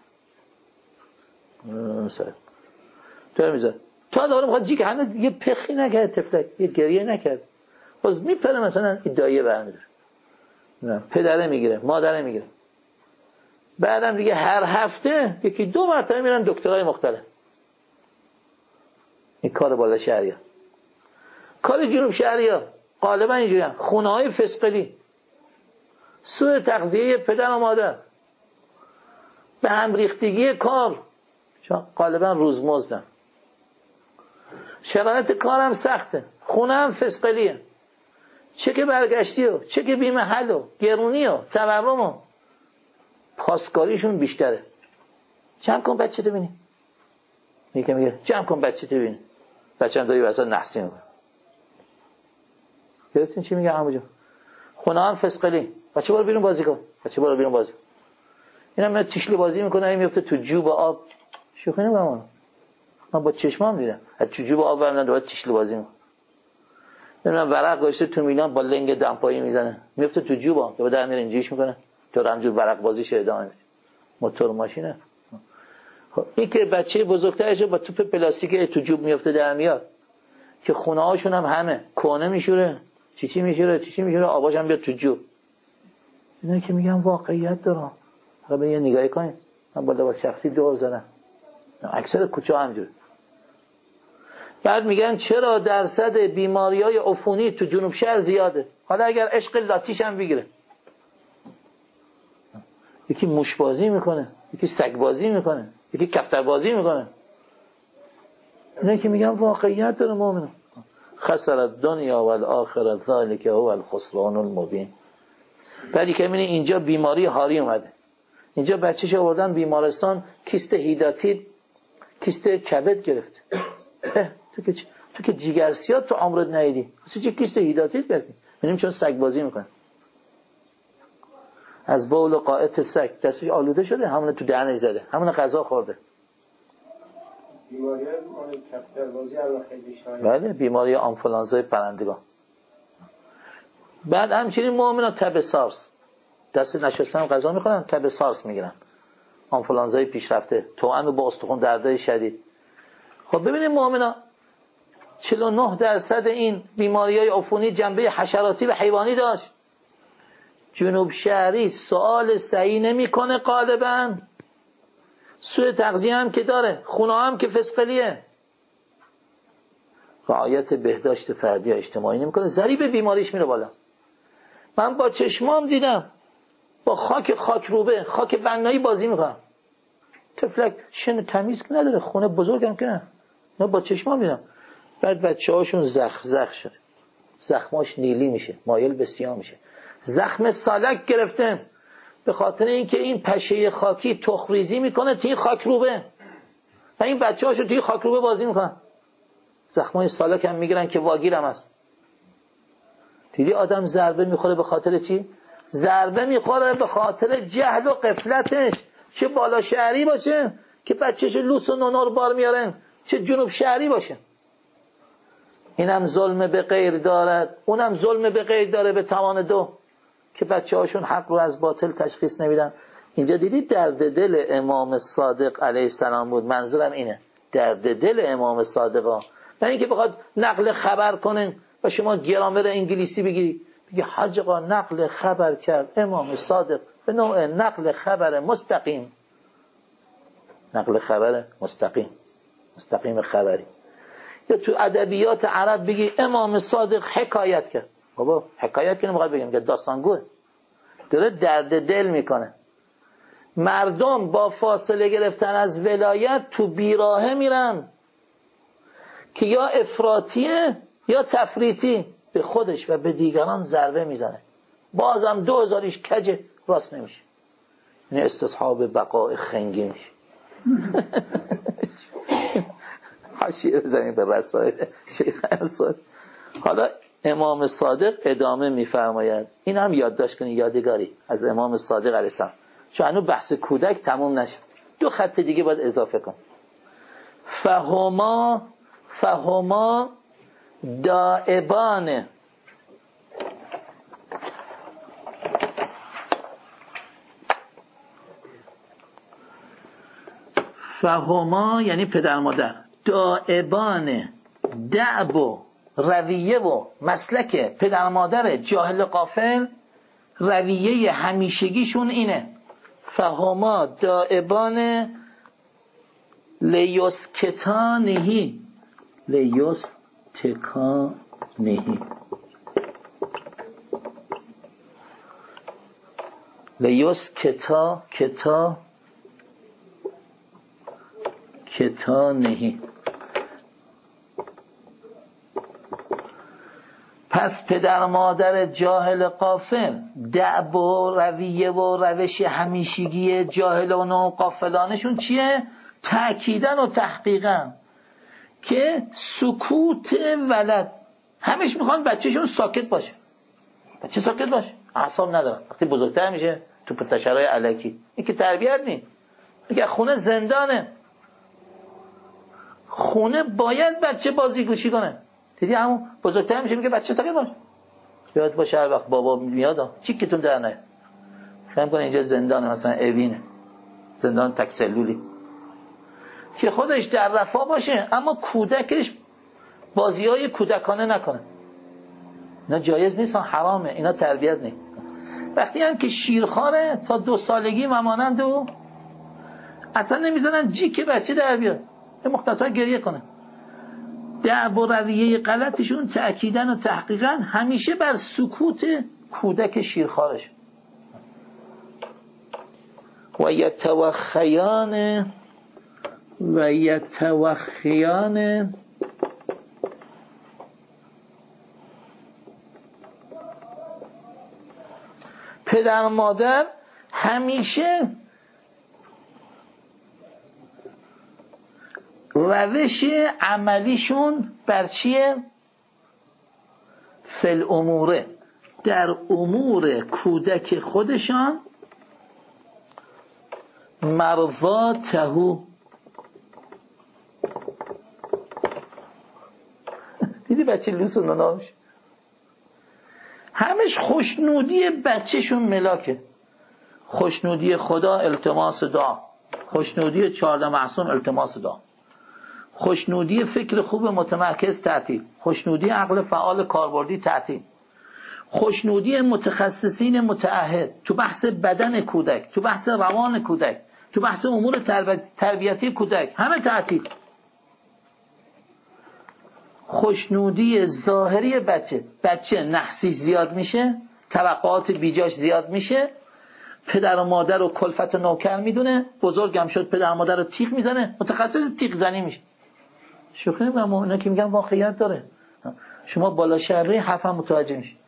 تو میذاره، تا داره میخواد جیک هنوز دیگه پخی نکرد تفلک، یه گریه نکرد، باز میپره مثلا ادعایه برمیداره، پدره میگیره مادره میگیره. بعدم دیگه هر هفته یکی 2 مرتبه میرن دکترای مختلف. این کار بالا شهریا. کار جنوب شهریا غالبا اینجوری هم. خونه های فسقلی، سوء تغذیه پدر و مادر، به هم ریختگی کار، غالبا روزمزدن، شرایط کارم سخته، خونه هم فسقلیه، چه که برگشتی و چه که بیمحل و گرونی و تورم و پاسکاریشون بیشتره. جمع کن بچه تو بینی، میگه جمع کن بچه تو بینی، بچه هم داری واسه نحسی میگه. یادتون چی میگه همونجا؟ خونه هم فسقلی، بچه برو بیرون بازی کن، بچه برو بیرون بازی. اینم میاد تیشلی بازی میکنه، این میفته تو جوب آب. شوخی نمی‌کنم. من با چشمام دیدم. از جوجو آب برمیدن دوباره تیشل بازی میکنه. نمیدونم ورق گذاشته تو میلان با لنگ دمپایی میزنه، میفته تو جوبا، دوباره در میره اینجوریش میکنه، تو همجور ورق بازیش ادامه میده. موتور ماشینه. این که بچه بزرگترش با توپ پلاستیک تو جوب میفته در میاد، که خونه هاشون هم همه کونه میشوره، چی میشوره، آباش هم بیاد تو جوب. اینا که میگم واقعیت دارم. حالا به یه نگاهی کنید، من با لباس شخصی دور زدم، اکثر کوچه همجوره. بعد میگن چرا درصد بیماری‌های عفونی تو جنوب شهر زیاده؟ حالا اگر عشق لاتیش هم بگیره، یکی موش بازی میکنه، یکی سگ بازی میکنه، یکی کفتر بازی میکنه. اینا که میگن واقعیت داره مؤمنان. خسر الدنیا و الاخره ذلک هو الخسران المبین. بعدی که میبینی اینجا بیماری هاری اومده، اینجا بچه‌ش آوردن بیمارستان، کیست هیداتید، کیست کبد گرفت. تو که جیگرسیات تو عمرت ندیدی، اصلا چه کیست هیداتید گرفتی؟ ببینیم چون سگ بازی میکنه، از بول و قائط سگ دستش آلوده شده، همون تو دهنش زده، همون غذا خورده. بیماری کفتر بازی الان خیلی شایع. بله، بیماری آنفولانزای پرندگان. بعد همچنین مؤمنا تب سارس، دست نشستن غذا میخورن، تب سارس میگیرن، آنفولانزای پیشرفته، توأم با استخوان دردای شدید. خب ببینید مؤمنا 49% این بیماری‌های عفونی جنبه حشراتی و حیوانی داشت. جنوب شهری سوال صحیح نمی‌کنه غالباً، سوء تغذیه هم که داره، خونه هم که فسقلیه، رعایت بهداشت فردی و اجتماعی نمی‌کنه، ضریب بیماریش میره بالا. من با چشمام دیدم با خاکروبه، خاک بنایی بازی میکنم، تفلک شن تمیز که نداره، خونه بزرگم که نه، من با چشمام دیدم. بعد بچه هاشون زخم شده، زخماش نیلی میشه، مایل به سیاه میشه، زخم سالک گرفتن به خاطر اینکه این پشه خاکی تخم‌ریزی میکنه توی خاکروبه و این بچه هاشون توی خاکروبه بازی میکنن، زخمای سالک هم میگیرن که واگیر هم هست. دیدی آدم ضربه میخوره به خاطر چی؟ ضربه میخوره به خاطر جهل و غفلتش، چه بالا شهری باشه که بچهش لوس و نونور بار میارن، چه جنوب شهری باشه. اینم ظلم به غیر دارد، اونم ظلم به غیر داره به توان دو، که بچه هاشون حق رو از باطل تشخیص نمیدن. اینجا دیدید درد دل امام صادق علیه السلام بود. منظورم اینه، درد دل امام صادق ها، نه اینکه بخواد نقل خبر کنن و شما گرامر انگلیسی بگیری بگی حاج آقا نقل خبر کرد امام صادق به نوع نقل خبر مستقیم، نقل خبر مستقیم خبری. یا تو ادبیات عرب بگی امام صادق حکایت کرد، بابا حکایت که نمیخواد بگیم که داستانگوه، داره درد دل میکنه. مردم با فاصله گرفتن از ولایت تو بیراهه میرن که یا افراطیه یا تفریطی، به خودش و به دیگران ضربه میزنه، بازم 2000 کجه راست نمیشه. این استصحاب بقای خنگی میشه. حاشیه بزنیم به رسائل شیخ انصاری. حالا امام صادق ادامه میفرماید، این هم یادداشت کنی، یادگاری از امام صادق علیه السلام، چون هنوز بحث کودک تموم نشد، 2 خط دیگه باید اضافه کن. فهما دائبان، فهما یعنی پدر مادر، دائبان دعب و رویه و مسلک پدر مادر جاهل غافل، رویه همیشگیشون اینه، فهما دائبان لیسکتانهی لیسکتانهی. پس پدر مادر جاهل غافل دعب و رویه و روش همیشگی جاهلانه و غافلانشون چیه؟ تأکیدن و تحقیقن که سکوت ولد، همش میخوان بچهشون ساکت باشه، بچه ساکت باشه، اعصاب نداره، وقتی بزرگتر میشه تو پتشرهای علکی، این که تربیت نی، میگه خونه زندانه. خونه باید بچه بازیگوشی کنه. دیدی همون بزرگتر میشه میگه بچه ساکت باش، یاد باشه هر وقت بابا میاد چیکتون در نیاد. فهم کنه اینجا زندانه، مثلا اوینه، زندان تکسلولی، که خودش در رفاه باشه اما کودکش بازی‌های کودکانه نکنه. اینا جایز نیست، حرامه، اینا تربیت نیست. وقتی هم که شیرخواره تا 2 سالگی ممانند و اصلا نمیذارن جیک بچه در بیاد، مختصر گریه کنه. دعو و رویه غلطشون تأکیدن و تحقیقا همیشه بر سکوت کودک شیرخوارش. و یتوخیان پدر مادر همیشه روش عملیشون بر چیه؟ فل اموره، در امور کودک خودشان مرضاتهو. دیدی بچه لوس و نانا میشه، همش خوشنودی بچهشون ملاکه. خوشنودی خدا التماس دعا، خوشنودی 14 معصوم التماس دعا، خوشنودی فکر خوب متمرکز تعطیل، خوشنودی عقل فعال کاربردی تعطیل، خوشنودی متخصصین متعهد تو بحث بدن کودک، تو بحث روان کودک، تو بحث امور تربیتی کودک، همه تعطیل. خوشنودی ظاهری بچه نحسیش زیاد میشه، توقعات بیجاش زیاد میشه، پدر و مادر رو کلفت و نوکر میدونه، بزرگم شد پدر و مادر رو تیغ میزنه، متخصص تیغ زنی میشه. شوخی نمی‌کنم، اینا که میگن واقعیت داره. شما بالا شهری حرفم متوجه میشی.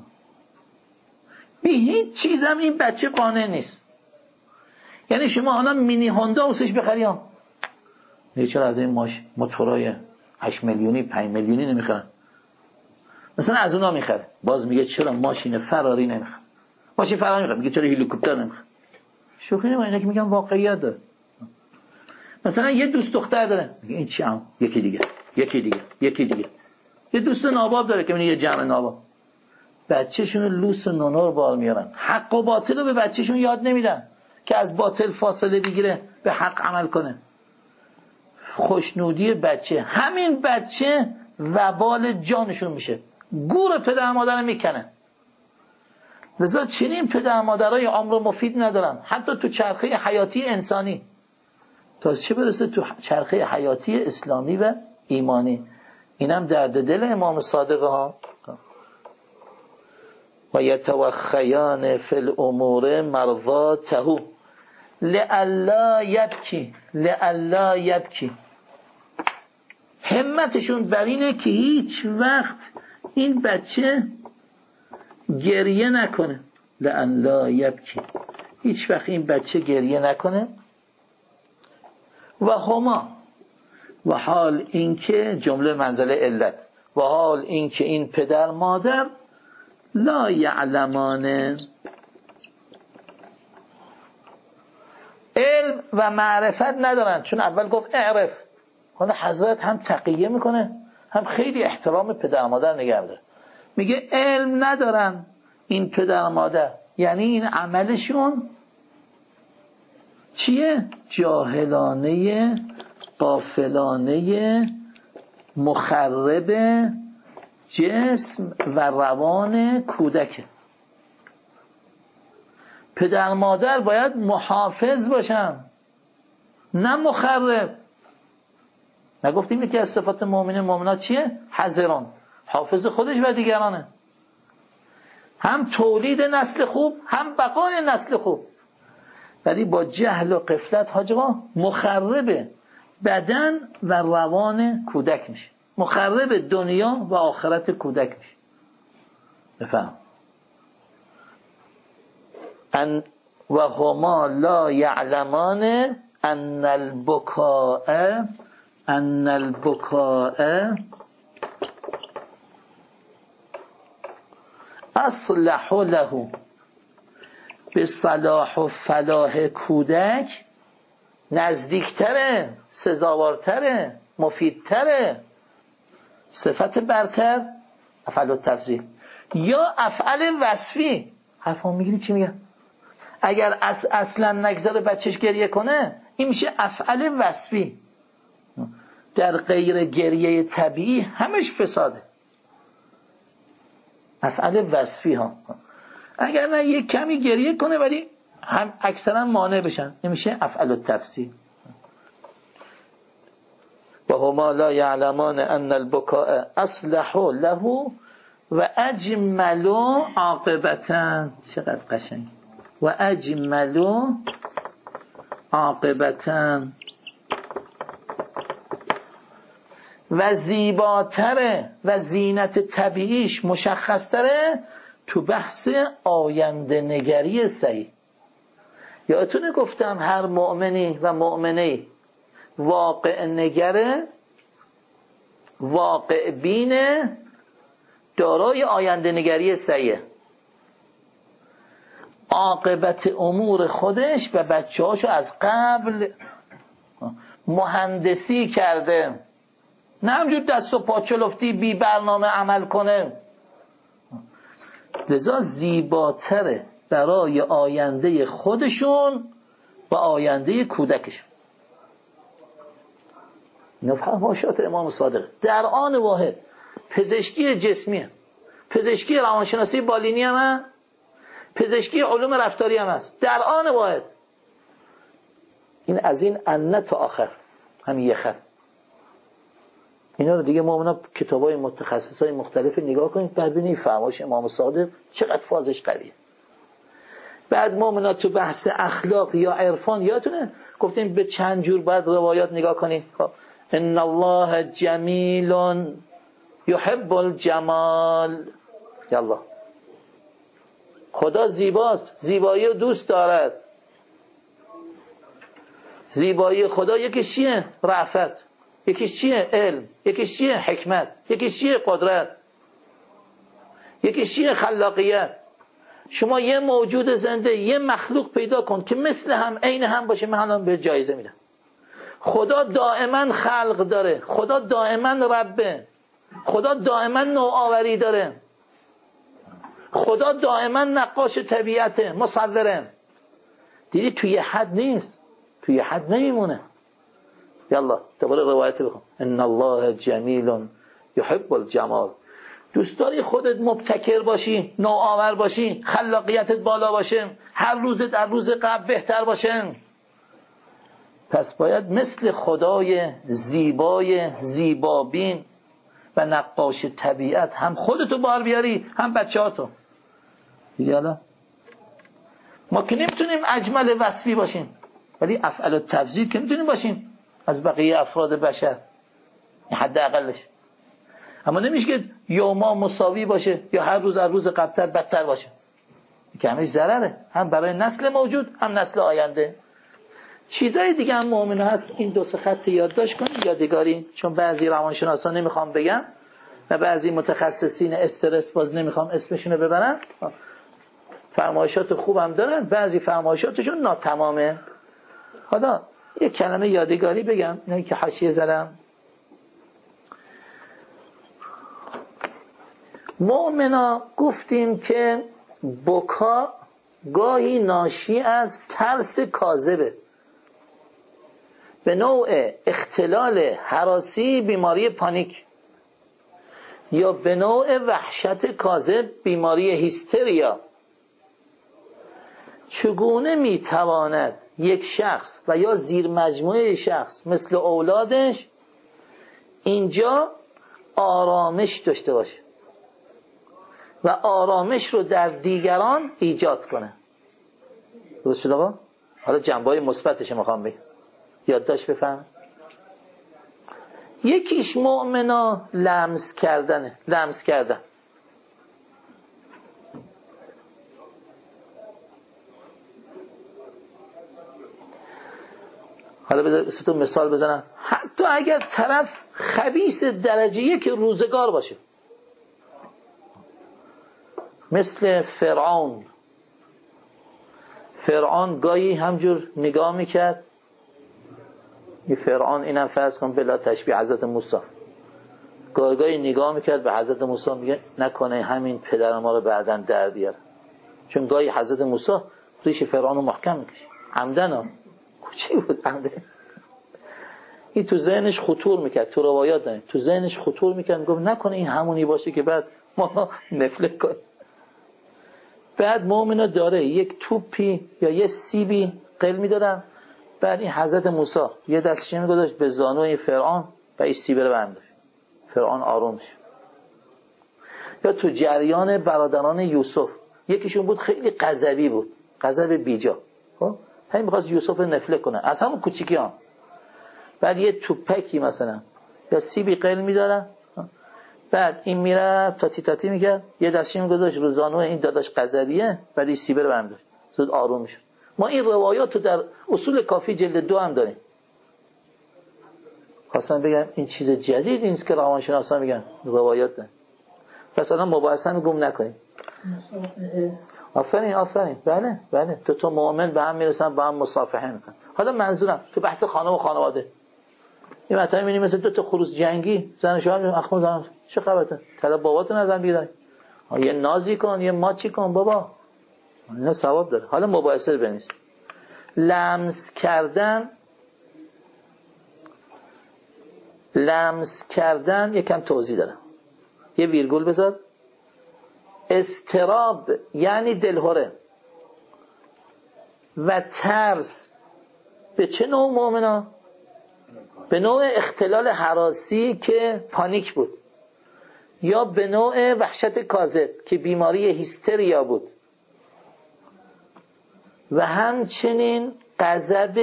به هیچ چیزم این بچه قانع نیست. یعنی شما الان مینی هوندا واسش بخریم، چرا از این موتورای 8 میلیونی 5 میلیونی نمیخرن؟ مثلا از اونا میخره. باز میگه چرا ماشین فراری نمیخره؟ ماشین فراری میخره، میگه چرا هلیکوپتر نمیخره؟ شوخی نمی‌کنم، اینا که میگن واقعیت داره. مثلا یه دوست دختر داره، میگه این چی هم؟ یکی دیگه. یه دوست ناباب داره که میگه یه جمع ناباب. بچه‌شون لوس و نونو رو بار میارن، حق و باطل رو به بچه‌شون یاد نمیدن که از باطل فاصله بگیره، به حق عمل کنه. خوشنودی بچه، همین بچه وبال جانشون میشه، گور پدر مادر میکنه. لذا چنین پدر مادرای عمر مفید ندارن، حتی تو چرخه حیاتی انسانی، تا چه برسه تو چرخه حیاتی اسلامی و ایمانی. اینم درد دل امام صادق ها. و یتوخیان فی الامور مرضاتهو لئلا یبکی. همتشون بر اینه که هیچ وقت این بچه گریه نکنه. لئلا یبکی، هیچ وقت این بچه گریه نکنه. و هما، و حال اینکه جمله منزله علت، و حال اینکه این پدر مادر لا یعلمان، علم و معرفت ندارن. چون اول گفت اعرف، حالا حضرت هم تقیه میکنه هم خیلی احترام پدر مادر نگه داره، میگه علم ندارن این پدر مادر، یعنی این عملشون چیه؟ جاهلانه، غافلانه، مخرب جسم و روان کودک. پدر مادر باید محافظ باشن، نه مخرب. نگفتیم یکی از صفات مؤمنین مؤمنات چیه؟ حذران، حافظ خودش و دیگرانه. هم تولید نسل خوب، هم بقای نسل خوب. ولی با جهل و غفلت حاجقا مخرب بدن و روان کودک میشه، مخرب دنیا و آخرت کودک میشه. بفهم. و هما لا یعلمان ان البکاء اصلح له، به صلاح و فلاح کودک نزدیکتره، سزاوارتره مفیدتره، صفت برتر افعال التفضیل یا افعال وصفی. حرفا میگیری چی میگم؟ اگر اصلا نگذاره بچهش گریه کنه این میشه افعال وصفی. در غیر گریه طبیعی همش فساده، افعال وصفی ها. اگر نه یک کمی گریه کنه ولی هم اکثرا مانع بشن این میشه افعال التفضیل. و هما لا یعلمان ان البکاء اصلح له و اجمل عاقبتا. چقدر قشنگ. و اجمل عاقبتا، و زیباتره و زینت طبیعیش مشخصتره تو بحث آینده نگری صحیح. یادتونه گفتم هر مؤمنی و مؤمنه واقع نگره، واقع بینه، دارای آینده نگری صحیحه. عاقبت امور خودش و بچه‌هاشو از قبل مهندسی کرده، نه همجور دست و پا چلفتی بی برنامه عمل کنه. لذا زیباتره برای آینده خودشون و آینده کودکشون. اینو فرمایشات امام صادق. در آن واحد پزشکی جسمیه، پزشکی روانشناسی بالینی هم، پزشکی علوم رفتاری هم هست در آن واحد. این از این انه تا آخر همین یه خط. اینا رو دیگه مؤمنا کتابای متخصصای مختلف نگاه کنید بعد ببینید فرمایش امام صادق چقدر فازش قویه. بعد مؤمنا تو بحث اخلاق یا عرفان یادتونه گفتیم به چند جور باید روایات نگاه کنید. خب ان الله جمیل یحب الجمال. یالله، خدا زیباست، زیبایی رو دوست دارد. زیبایی خدا یکیش چیه؟ رأفت. یکیش چیه؟ علم. یکیش چیه؟ حکمت. یکیش چیه؟ قدرت. یکیش چیه؟ خلاقیت. شما یه موجود زنده، یه مخلوق پیدا کن که مثل هم عین هم باشه، من الان به جایزه میدم. خدا دائما خلق داره، خدا دائما ربه، خدا دائما نوآوری داره، خدا دائما نقاش طبیعته، مصوره. دیدی توی حد نیست، توی حد نمیمونه. یالا دوباره روایت بخون. ان الله جمیل یحب الجمال. دوست داری خودت مبتکر باشی، نوآور باشی، خلاقیتت بالا باشه، هر روز در روز قبل بهتر باشه، پس باید مثل خدای زیبای زیبابین و نقاش طبیعت هم خودتو بار بیاری هم بچه‌هاتو. یالا ما که نمیتونیم اجمل وصفی باشیم ولی افعال التفضیل که میتونیم باشیم از بقیه افراد بشر حد اقلش. اما نمیشه که یوما مساوی باشه یا هر روز از روز قبلتر بدتر باشه، که همش ضرره، هم برای نسل موجود هم نسل آینده. چیزای دیگه هم مؤمن هست. این دو سه خط یادداشت کنید یادگاری، چون بعضی روانشناسا نمیخوام بگم و بعضی متخصصین استرس باز نمیخوام اسمشونو ببرم، فرمایشات خوبم دارن، بعضی فرمایشاتشون ناتمامه. حالا یک کلمه یادگاری بگم، نه که حاشیه زدم. مؤمنا گفتیم که بکا گاهی ناشی از ترس کاذبه، به نوع اختلال هراسی، بیماری پانیک، یا به نوع وحشت کاذب، بیماری هیستریا. چگونه میتواند یک شخص و یا زیر مجموعه شخص مثل اولادش اینجا آرامش داشته باشه و آرامش رو در دیگران ایجاد کنه؟ درست شد آقا؟ حالا جنبه‌های مثبتش میخوام بگم، یادداشت بفهم. یکیش مؤمنا لمس کردن. حالا بذار سه تا مثال بزنم. حتی اگر طرف خبیث درجه یک روزگار باشه، مثل فرعون گاهی همجور نگاه میکرد یه فرعون اینم فرض کن بلا تشبیه حضرت موسی، گاهی نگاه میکرد به حضرت موسی میگه نکنه همین پدر ما رو بعداً در بیاره، چون گاهی حضرت موسی ریش فرعون رو محکم میکشه عمدن ها چی بود عمدن. این تو ذهنش خطور میکرد، تو روایات داریم تو ذهنش خطور میکرد، گفت نکنه این همونی باشه که بعد ما نفلت کنیم. بعد مؤمنا داره یک توپی یا یه سیبی قل میدادن، بعد این حضرت موسی یه دستش میگذاشت به زانوی فرعون و این سیب رو برمی‌داشت، فرعون آروم میشه. یا تو جریان برادران یوسف یکیشون بود خیلی غضبی بود، غضب بیجا، خب همین می‌خواست یوسف نفله کنه از همون کوچیکی‌ها، بعد یه توپکی مثلا یا سیبی قل میدادن، بعد این میره تاتی میگه یه دستش میگذاشت رو زانوی این داداش غضبیه، بعد این سیب رو برمی‌داشت زود آروم میشه. ما این روایات رو در اصول کافی جلد 2 هم داریم. خواستم بگم این چیز جدید نیست که روانشناسا میگن، روایات داریم. پس الان مباحثه رو گم نکنیم. آفرین بله تو مؤمن به هم میرسن، با هم مصافحه میکنن. حالا منظورم تو بحث خانه و خانواده این مطلب میبینیم مثل 2 تا خروس جنگی زن شوهر میگن اخوان زن چه خبرته طلا باباتو نزن بیرون، یه نازی کن یه ماچی کن بابا، اینا ثواب داره. حالا مباحثه بنویس. لمس کردن یکم توضیح دارم، یه ویرگول بذار. اضطراب یعنی دلهره و ترس به چه نوع مؤمنا؟ به نوع اختلال هراسی که پانیک بود، یا به نوع وحشت کاذب که بیماری هیستریا بود، و همچنین غضب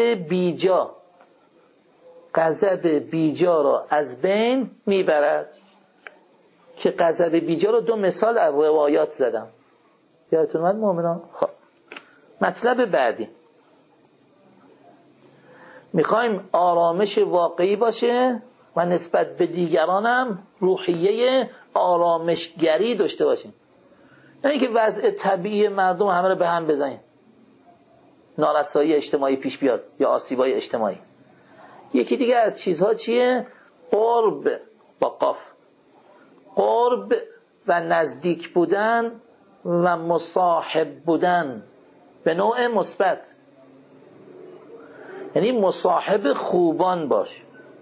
بیجا را از بین میبرد که غضب بیجا رو 2 مثال از روایات زدم، یادتون اومد مؤمنان؟ خب مطلب بعدی میخوایم آرامش واقعی باشه و نسبت به دیگرانم روحیه آرامشگری داشته باشیم، نه اینکه وضع طبیعی مردم همه رو به هم بزنیم، نارسایی اجتماعی پیش بیاد یا آسیبای اجتماعی. یکی دیگه از چیزها چیه؟ قرب با قاف، قرب و نزدیک بودن و مصاحب بودن به نوع مثبت، یعنی مصاحب خوبان باش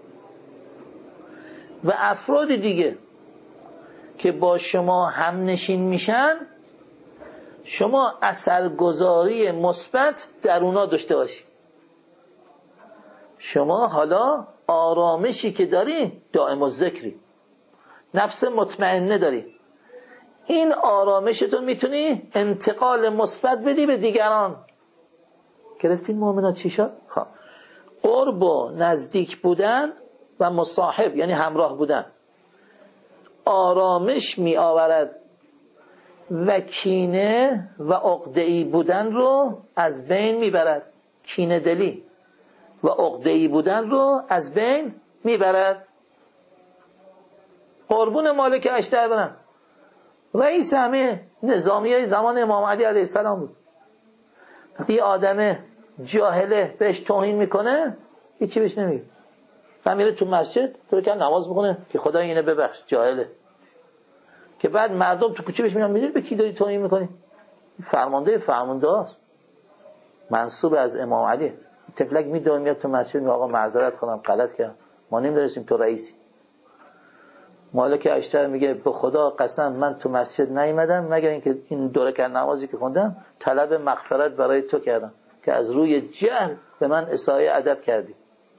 و افراد دیگه که با شما هم نشین میشن شما اثرگذاری مثبت در اونا داشته باشی. شما حالا آرامشی که داری دائم الذکری، نفس مطمئنه داری، این آرامشتو میتونی انتقال مثبت بدی به دیگران. گرفتین مؤمنا چی شد؟ خب قرب و نزدیک بودن و مصاحب یعنی همراه بودن آرامش می آورد و کینه و عقده‌ای بودن رو از بین میبرد. کینه دلی و عقده‌ای بودن رو از بین میبرد. قربون مالک اشتر برم، رئیس همه نظامیای زمان امام علی علیه السلام بود. وقتی آدم جاهله بهش توهین میکنه هیچی بهش نمیگه، میره تو مسجد تو که نماز میکنه که خدا اینو ببخش جاهله، که بعد مردم تو کوچه بهش میگن میدونی به کی داری توهین میکنی؟ فرمانده است منصوب از امام علی. تفلک میدون میاد تو مسجد میگه آقا معذرت خواهم غلط کردم، ما نمیدونستیم تو رئیسی. مالک اشتر میگه به خدا قسم من تو مسجد نیومدم مگر اینکه این دو رکعت نمازی که خوندم طلب مغفرت برای تو کردم که از روی جهل به من اساءه ادب کردی.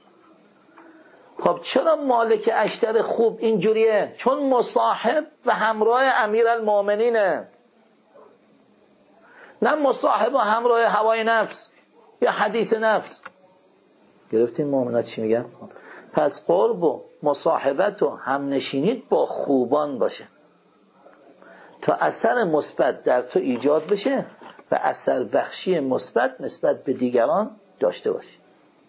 خب چرا مالک اشتر خوب اینجوریه؟ چون مصاحب و همراه امیرالمؤمنینه، نه مصاحب و همراه هوای نفس یا حدیث نفس. گرفتین مؤمنات چی میگن؟ پس قرب و مصاحبت و همنشینیت با خوبان باشه تا اثر مثبت در تو ایجاد بشه و اثر بخشی مثبت نسبت به دیگران داشته باشی.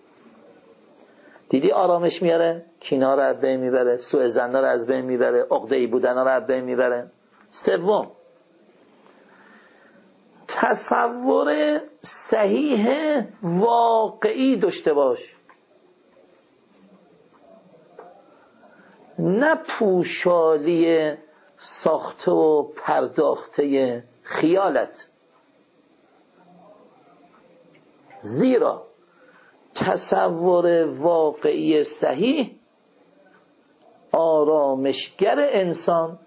دیدی آرامش میاره، کینا رو از بین میبره، سوء ظن رو از بین میبره، عقده‌ای بودن رو از بین میبره. سوم، تصور صحیح واقعی داشته باش. نه پوشالی ساخته و پرداخته خیالت. زیرا تصور واقعی صحیح آرامشگر انسان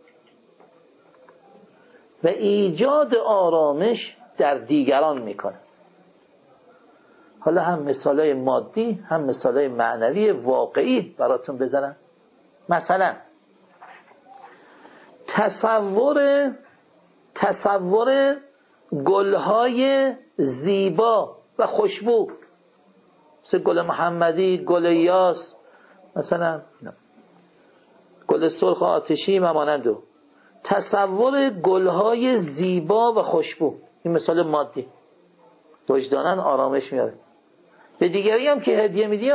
و ایجاد آرامش در دیگران میکنه. حالا هم مثالای مادی هم مثالای معنوی واقعی براتون بزنم. مثلا تصور گلهای زیبا و خوشبو، مثل گل محمدی، گل یاس، مثلا گل سرخ آتشی و مانند. تصور گلهای زیبا و خوشبو، این مثال مادی، وجداناً آرامش میاره. به دیگری هم که هدیه میدی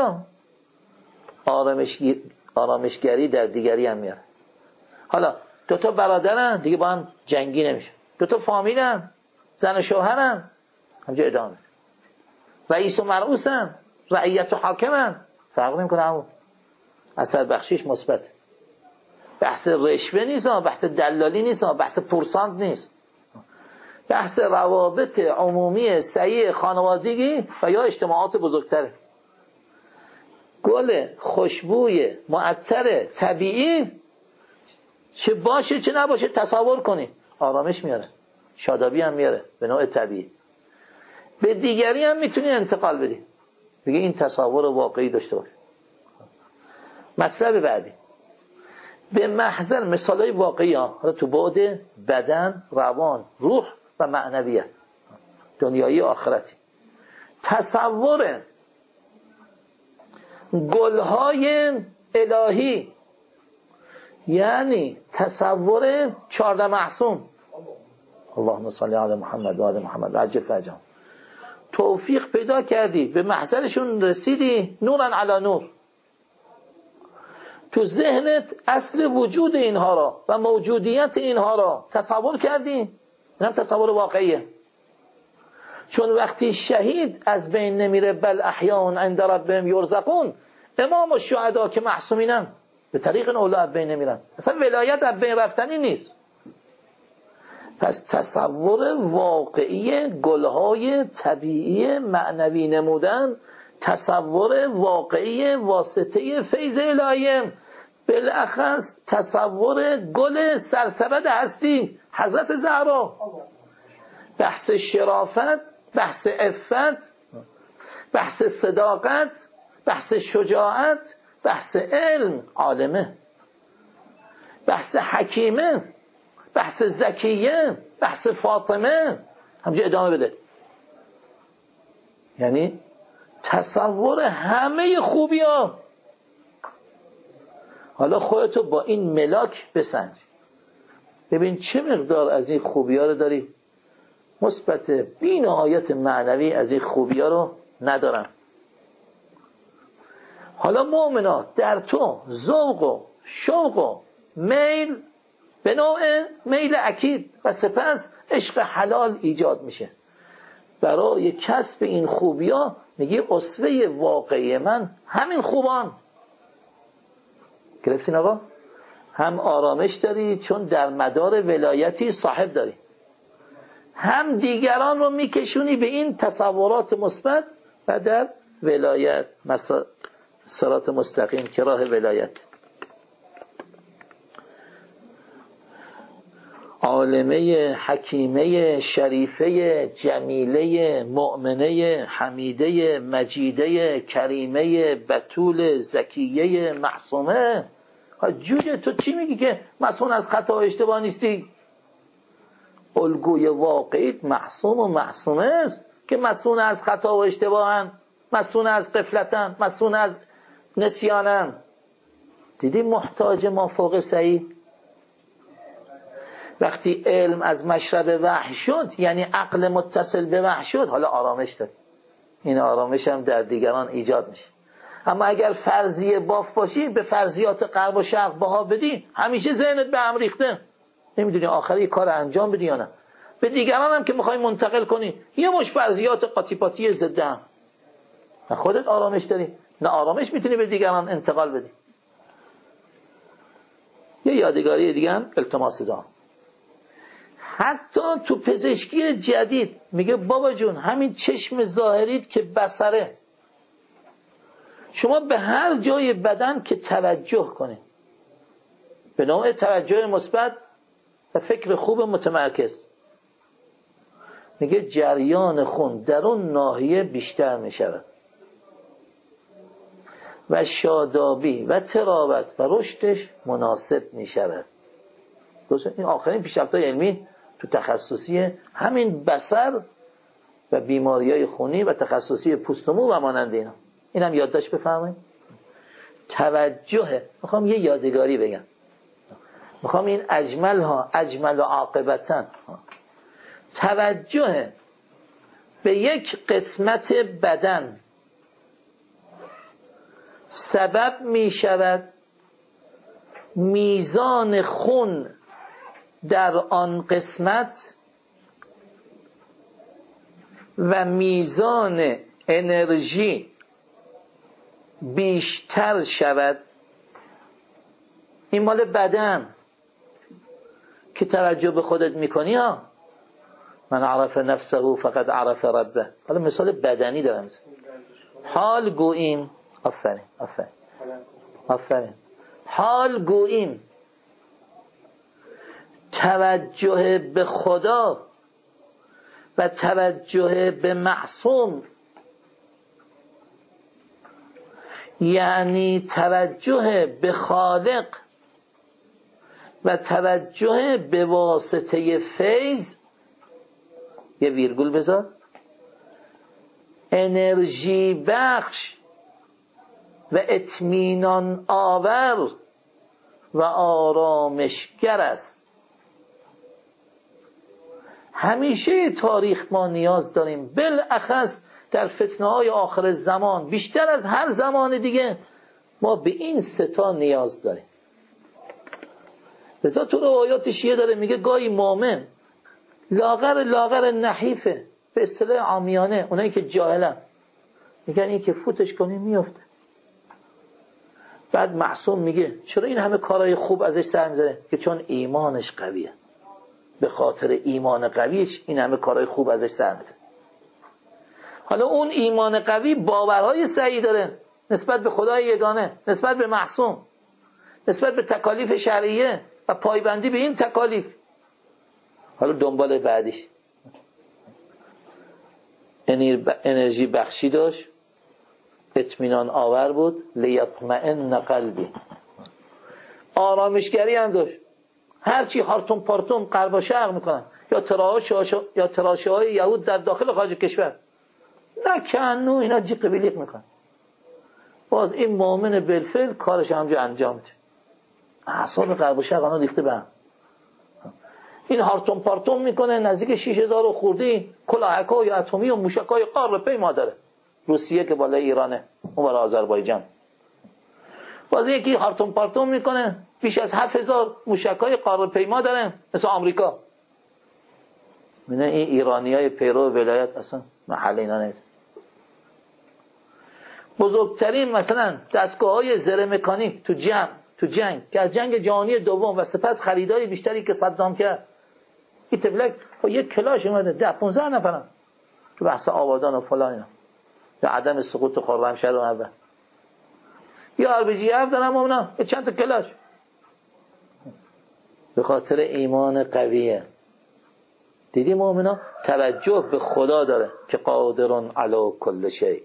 آرامشگری در دیگری هم میاره. حالا دوتا برادرن دیگه با هم جنگی نمیشه، دوتا فامیلن، زن و شوهرن، همجا ادامه. رئیس و مرئوسن، رعیت و حاکمن، فرق نمیکنه، همون اثر بخشیش مثبت. بحث رشوه نیست، بحث دلالی نیست، بحث پورسانت نیست، بحث روابط عمومی صحیح خانوادگی و یا اجتماعات بزرگتره. گل خوشبوی معطر طبیعی چه باشه چه نباشه تصور کنی، آرامش میاره، شادابی هم میاره به نوع طبیعی. به دیگری هم میتونی انتقال بدی، بگی این تصور واقعی داشته باشه. مطلب بعدی به محضر مثالای واقعی ها تو بعد بدن، روان، روح و معنویت، دنیایی آخرتی. تصور گلهای الهی یعنی تصور 14 معصوم، اللهم صل علی محمد و آل محمد عجل فرجهم، توفیق پیدا کردی به محضرشون رسیدی، نورن علی نور، تو ذهنت اصل وجود اینها را و موجودیت اینها را تصور کردی، اینم تصور واقعیه. چون وقتی شهید از بین نمیره، بل احیاء عند ربهم یرزقون، امام الشهدا که معصومینن به طریق اولا از بین نمیرن، اصلا ولایت از بین رفتنی نیست. پس تصور واقعی گلهای طبیعی معنوی نمودن، تصور واقعی واسطه فیض الهی، بالاخص تصور گل سرسبد هستی حضرت زهرا، بحث شرافت، بحث عفت، بحث صداقت، بحث شجاعت، بحث علم، عالمه، بحث حکیمه، بحث زکیه، بحث فاطمه، همجا ادامه بده. یعنی تصور همه خوبی ها. حالا خودتو با این ملاک بسنج، ببین چه مقدار از این خوبی ها رو داری. مثبت بی نهایت معنوی از این خوبی ها رو ندارم. حالا مؤمنا در تو ذوق و شوق و میل به نوع میل اکید و سپس عشق حلال ایجاد میشه. برای کسب این خوبیا میگی اسوه واقعی من همین خوبان. گرفتین آقا؟ هم آرامش داری چون در مدار ولایتی صاحب داری، هم دیگران رو میکشونی به این تصورات مثبت و در ولایت صراط مستقیم که راه ولایت. عالمه، حکیمه، شریفه، جمیله، مؤمنه، حمیده، مجیده، کریمه، بتول، زکیه، معصومه. جوجه تو چی میگی که معصوم از خطا و اشتباه نیستی؟ الگوی واقعیت معصوم و معصومه است که معصوم از خطا و اشتباهن، معصوم از غفلتن، معصوم از نسیانن. دیدی محتاج ما فوق صحیح؟ وقتی علم از مشرب وحی شد، یعنی عقل متصل به وحی شد، حالا آرامش داری. این آرامش هم در دیگران ایجاد میشه. اما اگر فرضیه باف باشی، به فرضیات غرب و شرق بها بدی، همیشه ذهنت به هم ریخته، نمیدونی آخری کار انجام بدی یا نه. به دیگران هم که میخوای منتقل کنی، یه مش فرضیات قاطی پاتی ضد هم. نه خودت آرامش داری، نه آرامش میتونی به دیگران انتقال بدی. یه یادگاری دیگه هم التماس دعا. حتی تو پزشکی جدید میگه بابا جون همین چشم ظاهریت که بصره، شما به هر جای بدن که توجه کنید به نوع توجه مثبت و فکر خوب متمرکز، میگه جریان خون در اون ناحیه بیشتر میشود و شادابی و تراوت و رشدش مناسب میشود. این آخرین پیشرفت‌های علمی تو تخصصی همین بصر و بیماری‌های خونی و تخصصی پوست و مو و مانند اینا. اینم یادداشت بفرمایید. توجه، میخوام یه یادگاری بگم، میخوام این اجمل و عاقبتاً، توجه به یک قسمت بدن سبب می شود میزان خون در آن قسمت و میزان انرژی بیشتر شود. این مال بدن که توجه به خودت میکنی ها. من عرف نفسه فقط عرف ربه. حالا مثال بدنی دارم. حال گوییم، آفرین، حال گوییم توجه به خدا و توجه به معصوم، یعنی توجه به خالق و توجه به واسطه فیض، یه ویرگول بذار، انرژی بخش و اطمینان آور و آرامشگر است. همیشه تاریخ ما نیاز داریم، بالاخص در فتنه‌های آخر زمان بیشتر از هر زمان دیگه ما به این ستا نیاز داریم. لذا تو روایات شیعه داره میگه گاهی مؤمن لاغر نحیفه، به اصطلاح عامیانه اونایی که جاهلن میگن این که فوتش کنی میفته. بعد معصوم میگه چرا این همه کارهای خوب ازش سر می‌زنه؟ که چون ایمانش قویه، به خاطر ایمان قویش این همه کارهای خوب ازش سر می‌زنه. حالا اون ایمان قوی باورهای صحیح داره نسبت به خدای یگانه، نسبت به معصوم، نسبت به تکالیف شرعیه و پایبندی به این تکالیف. حالا دنبال بعدیش انرژی بخشی داشت، اطمینان آور بود، لیطمئن قلبی، آرامشگری هم داشت. هرچی هارتون پارتون قلب و شرق میکنن یا تراشه های یهود در داخل خارج کشور نکنو اینا جیق بلیق میکنن، باز این مؤمن بالفعل کارش همجا انجام میده. اعصاب قلب و شرق ریخته به هم. این هارتون پارتون میکنه نزدیک 6000 خوردی کلاهک‌های اتمی و موشک‌های قاره پیما داره. روسیه که بالای ایرانه، اون برای آذربایجان. باز یکی هارتون پارتون میکنه بیش از 7000 موشک‌های قاره پیما داره مثل آمریکا. میگه این ایرانیای پیرو ولایت اصلا محل اینا نیست. بزرگترین مثلا دستگاه‌های زر مکانیک تو جنگ که از جنگ جهانی دوم و سپس خریدای بیشتری که صدام کرد، این تفلک با یک کلاش اومده 10-15 نفرن تو بحث آبادان و فلان اینا، یا عدم سقوط خرمشهر و اول، یا RPG-7 دارم اونا چند تا کلاش، به خاطر ایمان قویه. دیدی مؤمنا توجه به خدا داره که قادرون علی کل شیء،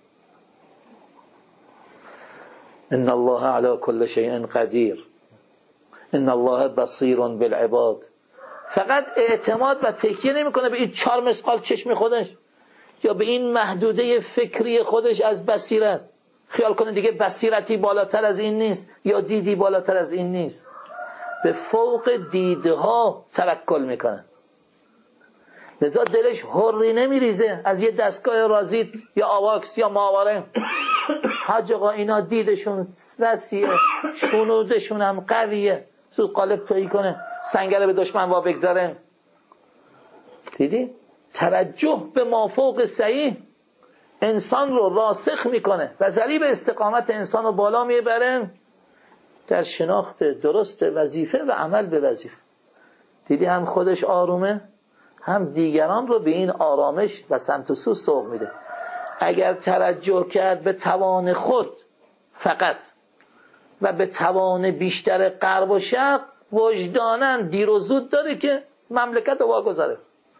ان الله علی کل شیء قدیر، ان الله بصیر بالعباد. فقط اعتماد و تکیه نمیکنه به این 4 مسقال چشم خودش یا به این محدوده فکری خودش از بصیرت، خیال کنه دیگه بصیرتی بالاتر از این نیست یا دیدی بالاتر از این نیست. به فوق دیدها توکل میکنه. لذا دلش حری نمیریزه از یه دستگاه رازیت یا آواکس یا ماواره. حاج آقا اینا دیدشون وسیعه، شنودشون هم قویه، زود قالب تویی کنه، سنگره به دشمن وا بگذاره. دیدی؟ توجه به مافوق صحیح انسان رو راسخ میکنه و ذریب استقامت انسان رو بالا میبره در شناخت درست وظیفه و عمل به وظیفه. دیدی هم خودش آرومه، هم دیگران رو به این آرامش و سمت و سو سوق میده. اگر توجه کرد به توان خود فقط و به توان بیشتر غرب و شرق، وجداناً دیر و زود داره که مملکت رو واگذاره.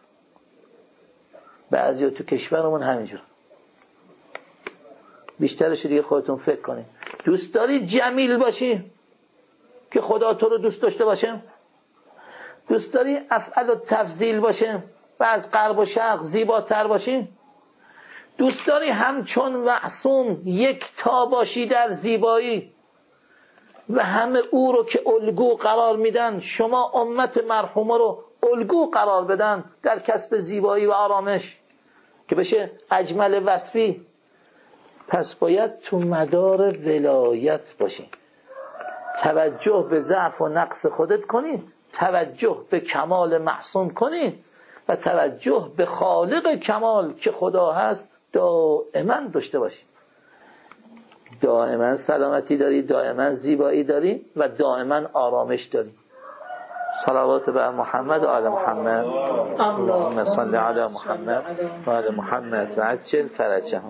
بعضی تو کشورمون همینجور. بیشترش دیگه خودتون فکر کنید. دوست داری جمیل باشی که خدا تو رو دوست داشته باشه؟ دوست داری افعل و تفضیل باشه و از غرب و شرق زیباتر باشی؟ دوست داری همچون معصوم یکتا باشی در زیبایی و همه او رو که الگو قرار میدن، شما امت مرحومه رو الگو قرار بدن در کسب زیبایی و آرامش که بشه اجمل وصفی؟ پس باید تو مدار ولایت باشی. توجه به ضعف و نقص خودت کنی، توجه به کمال معصوم کنی و توجه به خالق کمال که خدا هست دائما داشته باشی. دائما سلامتی داری، دائما زیبایی داری و دائما آرامش داری. صلوات بر محمد و آل محمد. اللهم صل علی محمد و آل محمد و عجل فرجهم.